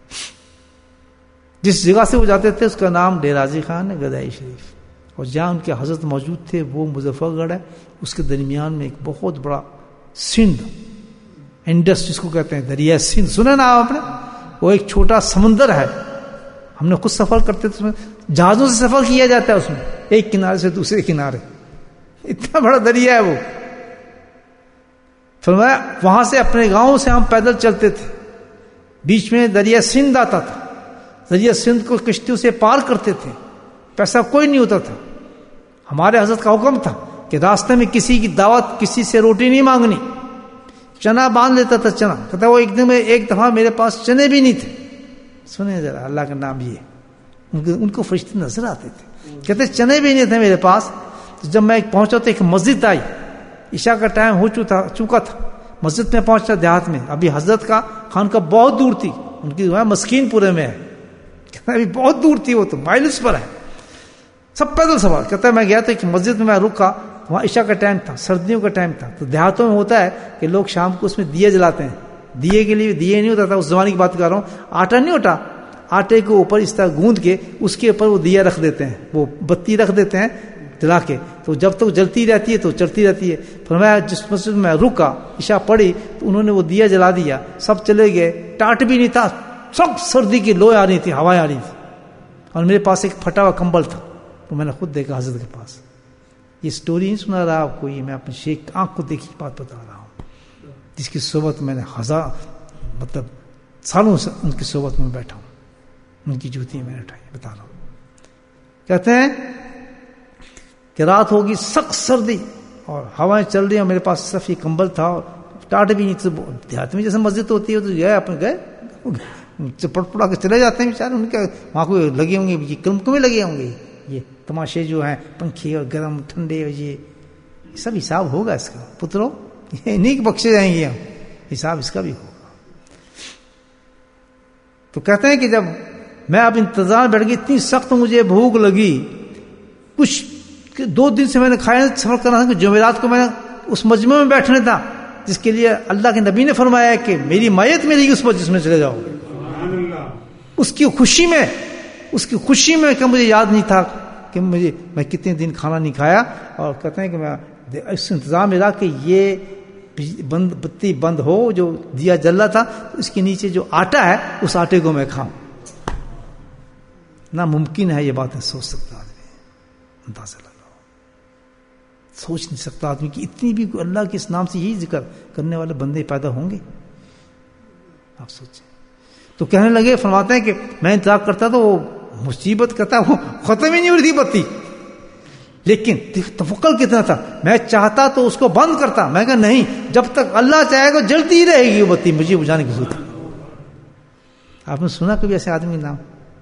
جس جگہ سے وہ جاتے تھے اس کا نام ڈیرازی خان ہے، گدائی شریف، اور جہاں ان کے حضرت موجود تھے وہ مظفر گڑھ ہے. اس کے درمیان میں ایک بہت بڑا سندھ، انڈس جس کو کہتے ہیں، دریا سندھ سنا نا آپ نے؟ وہ ایک چھوٹا سمندر ہے. ہم نے خود سفر کرتے تھے، جہازوں سے سفر کیا جاتا ہے اس میں، ایک کنارے سے دوسرے کنارے، اتنا بڑا دریا ہے وہ. فرمایا وہاں سے اپنے گاؤں سے ہم پیدل چلتے تھے، بیچ میں دریا سندھ آتا تھا، دریا سندھ کو کشتیوں سے پار کرتے تھے، پیسہ کوئی نہیں ہوتا تھا. ہمارے حضرت کا حکم تھا کہ راستے میں کسی کی دعوت، کسی سے روٹی نہیں مانگنی. چنا باندھ لیتا تھا، چنا کہتا وہ ایک دفعہ میرے پاس چنے بھی نہیں تھے. سنیں ذرا اللہ کا نام یہ، ان کو فرشتے نظر آتے تھے، کہتے چنے بھی نہیں تھے میرے پاس. تو جب میں پہنچا تو ایک مسجد آئی، عشاء کا ٹائم ہو چکا تھا، مسجد میں پہنچا دیہات میں. ابھی حضرت کا خانقاہ بہت دور تھی، ان کی مسکین پورے میں ہے، کہتا ابھی بہت دور تھی، وہ تو مائلس پر ہے، سب پیدل سوار. کہتا ہے میں گیا تو ایک مسجد میں رکا، وہاں عشاء کا ٹائم تھا، سردیوں کا ٹائم تھا. تو دیہاتوں میں ہوتا ہے کہ لوگ شام کو اس میں دیے جلاتے ہیں. دیے کے لیے دیے نہیں ہوتا تھا اس زمانے کی بات کر رہا ہوں، آٹا نہیں ہوتا، آٹے کو اوپر اس طرح گوندھ کے اس کے اوپر وہ دیا رکھ دیتے ہیں، وہ بتی رکھ دیتے ہیں جلا کے، تو جب تک جلتی رہتی ہے تو چلتی رہتی ہے. فرمایا جس مسجد میں رکا، عشاء پڑی تو انہوں نے وہ دیا جلا دیا، سب چلے گئے. ٹاٹ بھی نہیں تھا، سب سردی کی لوئیں آ رہی تھی، ہوائیں آ رہی تھی، اور میرے پاس ایک پھٹا ہوا کمبل تھا. تو میں نے خود دیکھا حضرت کے پاس. یہ سٹوری نہیں سنا رہا آپ کو، یہ میں اپنے شیخ آنکھ کو دیکھی بات بتا رہا ہوں، جس کی صحبت میں نے مطلب سالوں سے ان کی صحبت میں بیٹھا ہوں، ان کی جوتیاں میں نے اٹھائی، بتا رہا ہوں. کہتے ہیں کہ رات ہوگی، سخت سردی اور ہوائیں چل رہی ہیں، میرے پاس صرف یہ کمبل تھا اور ٹاٹ بھی نہیں تھے. دیہات میں جیسے مسجد ہوتی ہے تو گئے اپنے گئے پٹ پڑا کے چلے جاتے ہیں بیچارے، ان کے وہاں کو لگے ہوں گے، یہ کمیں لگے ہوں گے، یہ تماشے جو ہیں پنکھے اور گرم ٹھنڈے، اور یہ سب حساب ہوگا اس کا پترو، یہ نہیں کہ بخشے جائیں گے ہم، حساب اس کا بھی ہوگا. تو کہتے ہیں کہ جب میں اب انتظار بیٹھ گئی، اتنی سخت مجھے بھوک لگی، کچھ 2 دن سے میں نے کھایا سفر کرنا تھا کہ جمعرات کو میں اس مجمع میں بیٹھنے تھا جس کے لیے اللہ کے نبی نے فرمایا کہ میری میت ملے گی اس مجلس میں چلے جاؤ. اس کی خوشی میں کہ مجھے یاد نہیں تھا کہ میں کتنے دن کھانا نہیں کھایا. اور کہتے ہیں کہ میں اس انتظام میں رہا کہ یہ بتی بند ہو، جو دیا جل رہا تھا اس کے نیچے جو آٹا ہے اس آٹے کو میں کھاؤں. ناممکن ہے یہ باتیں سوچ سکتا آدمی، اندازہ لگاؤ، سوچ نہیں سکتا آدمی کہ اتنی بھی اللہ کے اس نام سے یہی ذکر کرنے والے بندے پیدا ہوں گے. آپ سوچیں. تو کہنے لگے، فرماتے ہیں کہ میں انتظار کرتا تو وہ مصیبت کرتا، وہ ختم ہی نہیں ہو رہی تھی بتی، لیکن تفکر کتنا تھا، میں چاہتا تو اس کو بند کرتا، میں کہا نہیں، جب تک اللہ چاہے گا جلتی ہی رہے گی وہ بتی، مجھے بجھانے کی ضرورت ہے. آپ نے سنا کبھی ایسے آدمی نام؟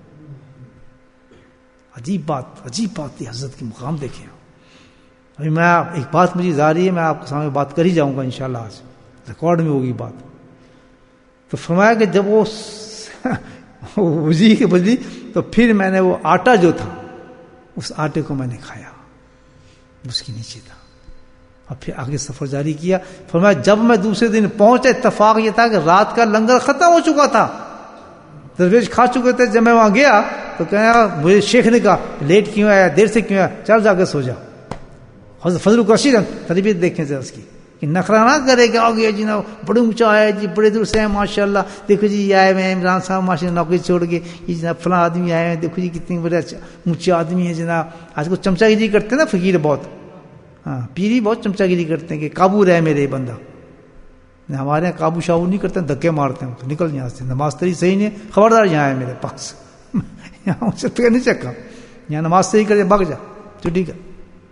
عجیب بات تھی. حضرت کے مقام دیکھیں. ابھی میں ایک بات مجھے جاری ہے، میں آپ کے سامنے بات کر ہی جاؤں گا انشاءاللہ، آج ریکارڈ میں ہوگی بات. تو فرمایا کہ جب وہ بجلی تو پھر میں نے وہ آٹا جو تھا اس آٹے کو میں نے کھایا، اس کے نیچے تھا، اور پھر آگے سفر جاری کیا. فرمایا جب میں دوسرے دن پہنچا، اتفاق یہ تھا کہ رات کا لنگر ختم ہو چکا تھا، درویش کھا چکے تھے. جب میں وہاں گیا تو کہا، مجھے شیخ نے کہا لیٹ کیوں آیا، دیر سے کیوں آیا، چل جا کے سو جا. حضرت فضل الرشید تربیت دیکھیں ذرا اس کی، کہ نخرا نہ کرے کہ آ گیا جی نا بڑے اونچا ہے جی، بڑے دور سے ہیں ماشاء اللہ، دیکھو جی یہ آئے ہوئے ہیں عمران صاحب ماشاء اللہ نوکری چھوڑ کے، یہ جناب فلاں آدمی آئے ہیں، دیکھو جی کتنے بڑے اونچے آدمی ہیں جناب. آج کو چمچا گیری کرتے ہیں نا فقیر بہت، ہاں پیری بہت چمچا گیری کرتے ہیں کہ قابو رہے میرے بندہ. ہمارے یہاں قابو شابو نہیں کرتے ہیں، دھکے مارتے ہیں تو نکل یہاں سے، نماز تیری صحیح نہیں ہے، خبردار یہاں ہے میرے پاس یہاں سے پھر نہیں چکا، یہاں نماز صحیح کر بھگ جا چھٹی کر.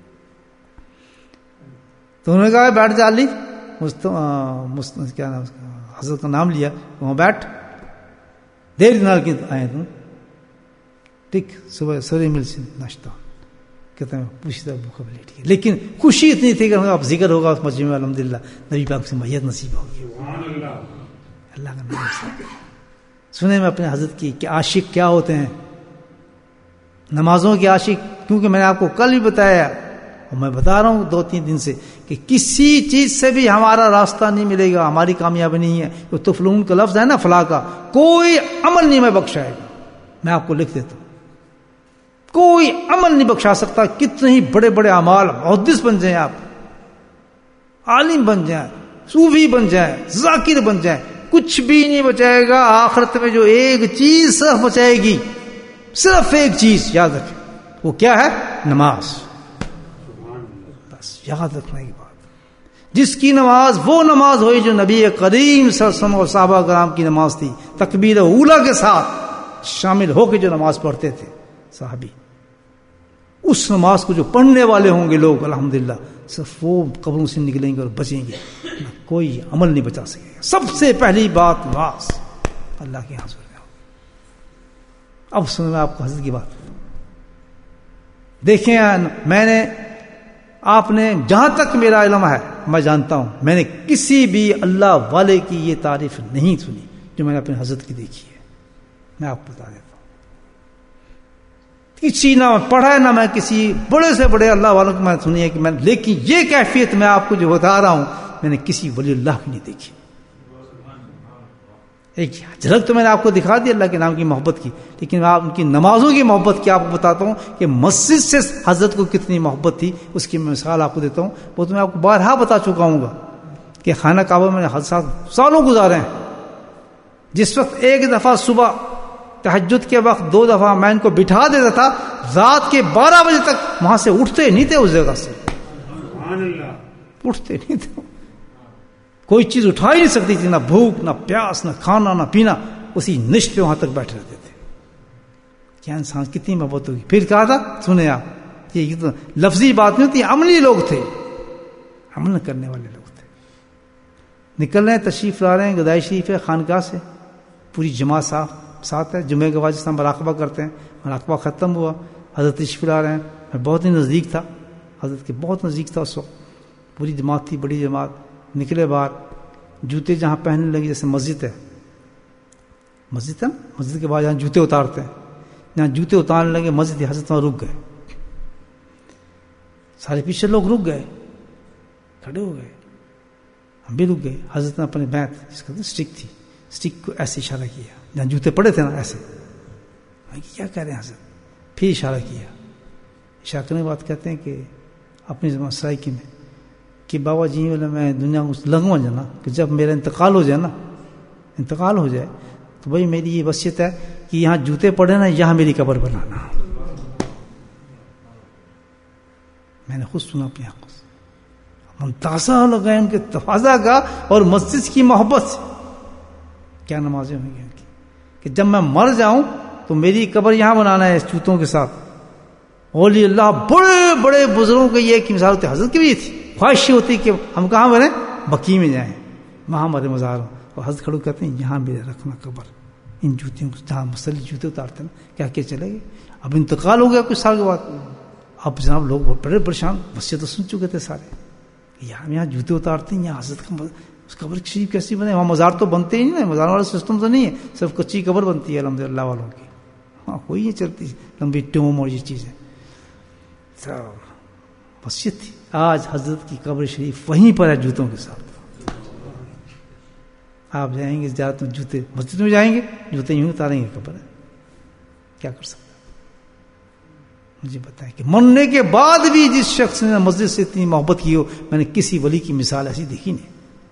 تو انہوں نے کہا بیٹھ جا علی، کیا نام حضرت کا نام لیا، وہاں بیٹھ، دیر نال کی آئے تم ٹھیک، صبح سوری مل سے ناشتہ کہتے ہیں پوچھتا بھوکا لیٹ گیا، لیکن خوشی اتنی تھی کہ اب ذکر ہوگا اس مجمع میں الحمدللہ نبی پاک سے میت نصیب ہوگی. اللہ کا نام سے سنے میں اپنے حضرت کی کہ عاشق کیا ہوتے ہیں، نمازوں کے عاشق. کیونکہ میں نے آپ کو کل بھی بتایا اور میں بتا رہا ہوں 2-3 دن سے کہ کسی چیز سے بھی ہمارا راستہ نہیں ملے گا، ہماری کامیابی نہیں ہے. جو تفلون کا لفظ ہے نا فلاح کا، کوئی عمل نہیں میں بخشائے گا. میں آپ کو لکھ دیتا ہوں، کوئی عمل نہیں بخشا سکتا. کتنے ہی بڑے بڑے اعمال، محدث بن جائیں آپ، عالم بن جائیں، صوفی بن جائیں، ذاکر بن جائیں، کچھ بھی نہیں بچائے گا. آخرت میں جو ایک چیز صرف بچائے گی، صرف ایک چیز یاد رکھیں، وہ کیا ہے؟ نماز. بس یاد رکھنے کی بات، جس کی نماز وہ نماز ہوئی جو نبی کریم صلی اللہ علیہ وسلم اور صحابہ کرام کی نماز تھی، تکبیر اولیٰ کے ساتھ شامل ہو کے جو نماز پڑھتے تھے صحابی. اس نماز کو جو پڑھنے والے ہوں گے لوگ الحمدللہ، صرف وہ قبروں سے نکلیں گے اور بچیں گے، کوئی عمل نہیں بچا سکے گا. سب سے پہلی بات نماز، اللہ کے حضور میں. اب سنیں میں آپ کو حضرت کی بات دیکھیں. میں نے، آپ نے، جہاں تک میرا علم ہے میں جانتا ہوں، میں نے کسی بھی اللہ والے کی یہ تعریف نہیں سنی جو میں نے اپنے حضرت کی دیکھی ہے. میں آپ کو بتا دیتا ہوں، کسی نہ پڑھا ہے نہ میں کسی بڑے سے بڑے اللہ والوں کو میں نے سنی ہے کہ میں، لیکن یہ کیفیت میں آپ کو جو بتا رہا ہوں میں نے کسی ولی اللہ کی نہیں دیکھی. ایک جھلک تو میں نے آپ کو دکھا دی اللہ کے نام کی محبت کی، لیکن میں آپ ان کی نمازوں کی محبت کی آپ کو بتاتا ہوں کہ مسجد سے حضرت کو کتنی محبت تھی. اس کی میں مثال آپ کو دیتا ہوں، وہ تو میں آپ کو بارہا بتا چکا ہوں گا کہ خانہ کعبہ میں حضرت سالوں گزارے ہیں. جس وقت ایک دفعہ صبح تہجد کے وقت 2 دفعہ میں ان کو بٹھا دیتا تھا، رات کے 12 بجے تک وہاں سے اٹھتے نہیں تھے اس جگہ سے، اٹھتے نہیں تھے. کوئی چیز اٹھا ہی نہیں سکتی تھی، نہ بھوک نہ پیاس نہ کھانا نہ پینا، اسی نشت پہ وہاں تک بیٹھے رہتے تھے. کیا انسان کتنی محبت ہوگی. پھر کہا تھا سنیں آپ، یہ تو لفظی بات نہیں ہوتی، عملی لوگ تھے، عمل کرنے والے لوگ تھے. نکل رہے ہیں، تشریف لا رہے ہیں گدائی شریف ہے خانقاہ سے، پوری جماعت ساتھ ہے. جمعے کے بعد جس طرح مراقبہ کرتے ہیں، مراقبہ ختم ہوا، حضرت تشریف لا رہے ہیں. میں بہت ہی نزدیک تھا، حضرت کے بہت نزدیک تھا اس وقت. پوری جماعت تھی، بڑی جماعت. نکلے باہر، جوتے جہاں پہننے لگے، جیسے مسجد ہے نا، مسجد کے بعد جہاں جوتے اتارتے ہیں، جہاں جوتے اتارنے لگے مسجد، حضرت وہاں رک گئے. سارے پیچھے لوگ رک گئے، کھڑے ہو گئے، ہم بھی رک گئے. حضرت نے اپنے بیت، جس کا اسٹک تھی، اسٹک کو ایسے اشارہ کیا جہاں جوتے پڑے تھے نا، ایسے. کیا کہہ رہے ہیں حضرت؟ پھر اشارہ کیا. اشارہ کرنے کے بعد کہتے ہیں کہ اپنی زبان سرائکی میں کہ بابا جی میں دنیا کو لگوا جانا، کہ جب میرا انتقال ہو جائے نا، انتقال ہو جائے تو بھائی میری یہ وصیت ہے کہ یہاں جوتے پڑے نا، یہاں میری قبر بنانا. میں نے خود سنا اپنی آنکھوں سے، منتازہ لوگ ہیں ان کے تفاضہ کا اور مسجد کی محبت سے. کیا نمازیں ہوئی ہیں ان کی کہ جب میں مر جاؤں تو میری قبر یہاں بنانا ہے اس جوتوں کے ساتھ. اولیاء اللہ بڑے بڑے بزرگوں کی یہ ایک مثال ہوتی ہے. حضرت کی بھی تھی، خواہش ہوتی کہ ہم کہاں بنیں، بقیع میں جائیں، وہاں ہمارے مزار ہوں. اور حضرت کھڑو کہتے ہیں یہاں میرے رکھنا قبر، ان جوتیوں کو جہاں مسلی جوتے اتارتے ہیں. کیا کہ چلے گئے. اب انتقال ہو گیا کچھ سال کے بعد. اب جناب لوگ بڑے پریشان، وصیت تو سن چکے تھے سارے، یہاں جوتے اتارتے ہیں، یہاں حضرت کا اس قبر شریف کیسی بنے. وہاں مزار تو بنتے ہی نہیں، مزار والا سسٹم تو نہیں ہے، صرف کچی قبر بنتی ہے الحمد للہ والوں کی. ہاں کوئی نہیں چلتی لمبی ٹوم اور یہ چیزیں. وصیت تھی. آج حضرت کی قبر شریف وہیں پر ہے جوتوں کے ساتھ. آپ جائیں گے زیادہ جوتے مسجد میں جائیں گے، جوتے یوں اتاریں گے قبر ہے. کیا کر سکتے. مجھے بتائیں کہ مرنے کے بعد بھی جس شخص نے مسجد سے اتنی محبت کی ہو، میں نے کسی ولی کی مثال ایسی دیکھی نہیں.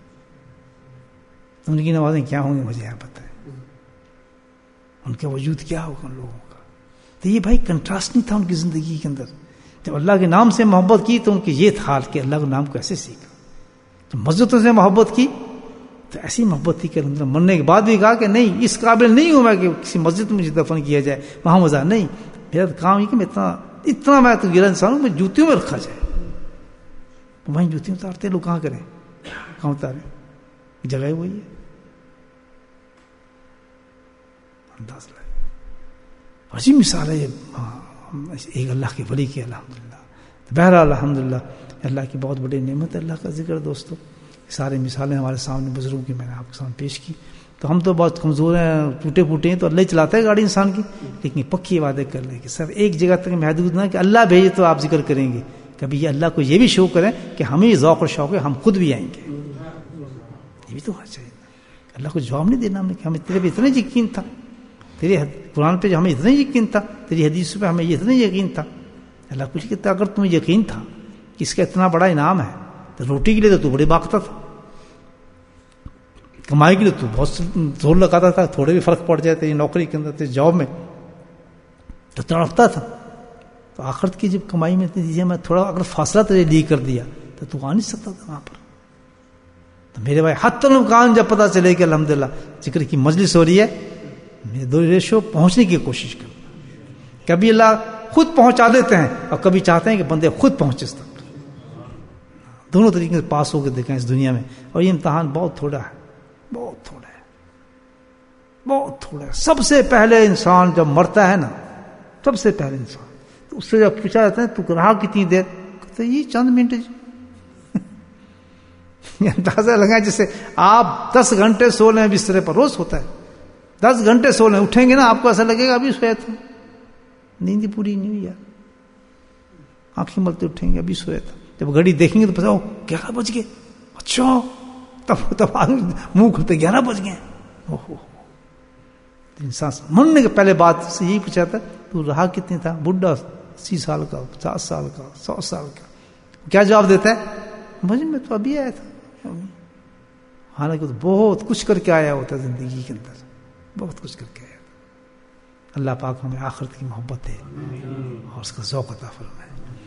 ان کی نمازیں کیا ہوں گی مجھے یہاں پتہ ہے، ان کا وجود کیا ہوگا ان لوگوں کا. تو یہ بھائی کنٹراسٹ نہیں تھا ان کی زندگی کے اندر. جب اللہ کے نام سے محبت کی تو ان کی یہ حال کہ اللہ کے نام کو ایسے سیکھا. تو مسجدوں سے محبت کی تو ایسی محبت تھی کہ مرنے کے بعد بھی کہا کہ نہیں، اس قابل نہیں ہوں میں کہ کسی مسجد میں مجھے دفن کیا جائے، وہاں مزہ نہیں. میرا کام یہ کہ میں اتنا میں تو گرا انسان ہوں، میں جوتیوں میں رکھا جائے. وہیں جوتیوں اتارتے لوگ، کہاں کریں، کہاں اتارے، جگہ وہی ہے. انداز لائے عجیب مثال ہے یہ ایک اللہ کے ولی کی. الحمدللہ. بہرحال الحمدللہ اللہ کی بہت بڑی نعمت ہے اللہ کا ذکر. دوستو سارے مثالیں ہمارے سامنے بزرگوں کی میں نے آپ کے سامنے پیش کی. تو ہم تو بہت کمزور ہیں، ٹوٹے پھوٹے ہیں، تو اللہ ہی چلاتا ہے گاڑی انسان کی. لیکن پکی وعدے کر لیں کہ سر ایک جگہ تک محدود نہ کہ اللہ بھیجے تو آپ ذکر کریں گے. کبھی یہ اللہ کو یہ بھی شو کریں کہ ہمیں ذوق اور شوق ہے، ہم خود بھی آئیں گے. یہ بھی تو ہونا چاہیے. اللہ کو جواب نہیں دینا ہمیں کہ ہمیں تیرے پہ اتنا یقین تھا، تیرے قرآن پہ ہمیں اتنا یقین تھا، تیری حدیث پہ ہمیں اتنا یقین تھا. اللہ کچھ کہتا اگر تمہیں یقین تھا کہ اس کا اتنا بڑا انعام ہے تو روٹی کے لیے تو بڑی باقتا تھا، کمائی کے لیے تو بہت زور لگاتا تھا، تھوڑے بھی فرق پڑ جائے تیری نوکری کے اندر، تیری جاب میں تو تڑپتا تھا. تو آخرت کی جب کمائی میں دیجیے میں تھوڑا اگر فاصلہ تجھے لی کر دیا تو آ نہیں سکتا تھا وہاں پر. تو میرے بھائی حتی الامکان جب پتہ چلے کہ الحمدللہ ذکر کی مجلس ہو رہی ہے، میرے دو ریشو پہنچنے کی کوشش کرو. کبھی اللہ خود پہنچا دیتے ہیں اور کبھی چاہتے ہیں کہ بندے خود پہنچے اس تک. دونوں طریقے سے پاس ہو کے دیکھیں اس دنیا میں. اور یہ امتحان بہت تھوڑا ہے، بہت تھوڑا ہے، بہت تھوڑا ہے. سب سے پہلے انسان جب مرتا ہے نا، سب سے پہلے انسان تو اس سے جب پوچھا جاتا ہے تو رہا کتنی دیر، تو یہ چند منٹ جی. اندازہ لگائیں جیسے آپ 10 گھنٹے سو لیں بسترے پر، روز ہوتا ہے 10 گھنٹے سو لیں، اٹھیں گے نا آپ کو ایسا لگے گا ابھی سویا تھا، نیند پوری نہیں ہوئی یار. آنکھیں ملتے اٹھیں گے ابھی سویا تھا. جب گھڑی دیکھیں گے تو پتا 11 بج گئے. اچھا تب منہ کھلتے 11 بج گئے. انسان مرنے کے پہلے بات سے یہی پوچھا تھا تو رہا کتنے تھا، بڈھا 80 سال کا، 50 سال کا، 100 سال کا. کیا جواب دیتا ہے؟ مجھے میں تو ابھی آیا تھا. حالانکہ تو بہت کچھ کر کے آیا ہوتا ہے زندگی کے اندر، بہت کچھ کر کے آیا تھا. اللہ پاک ہمیں آخرت کی محبت ہے اور اس کا ذوق عطا فرمائے.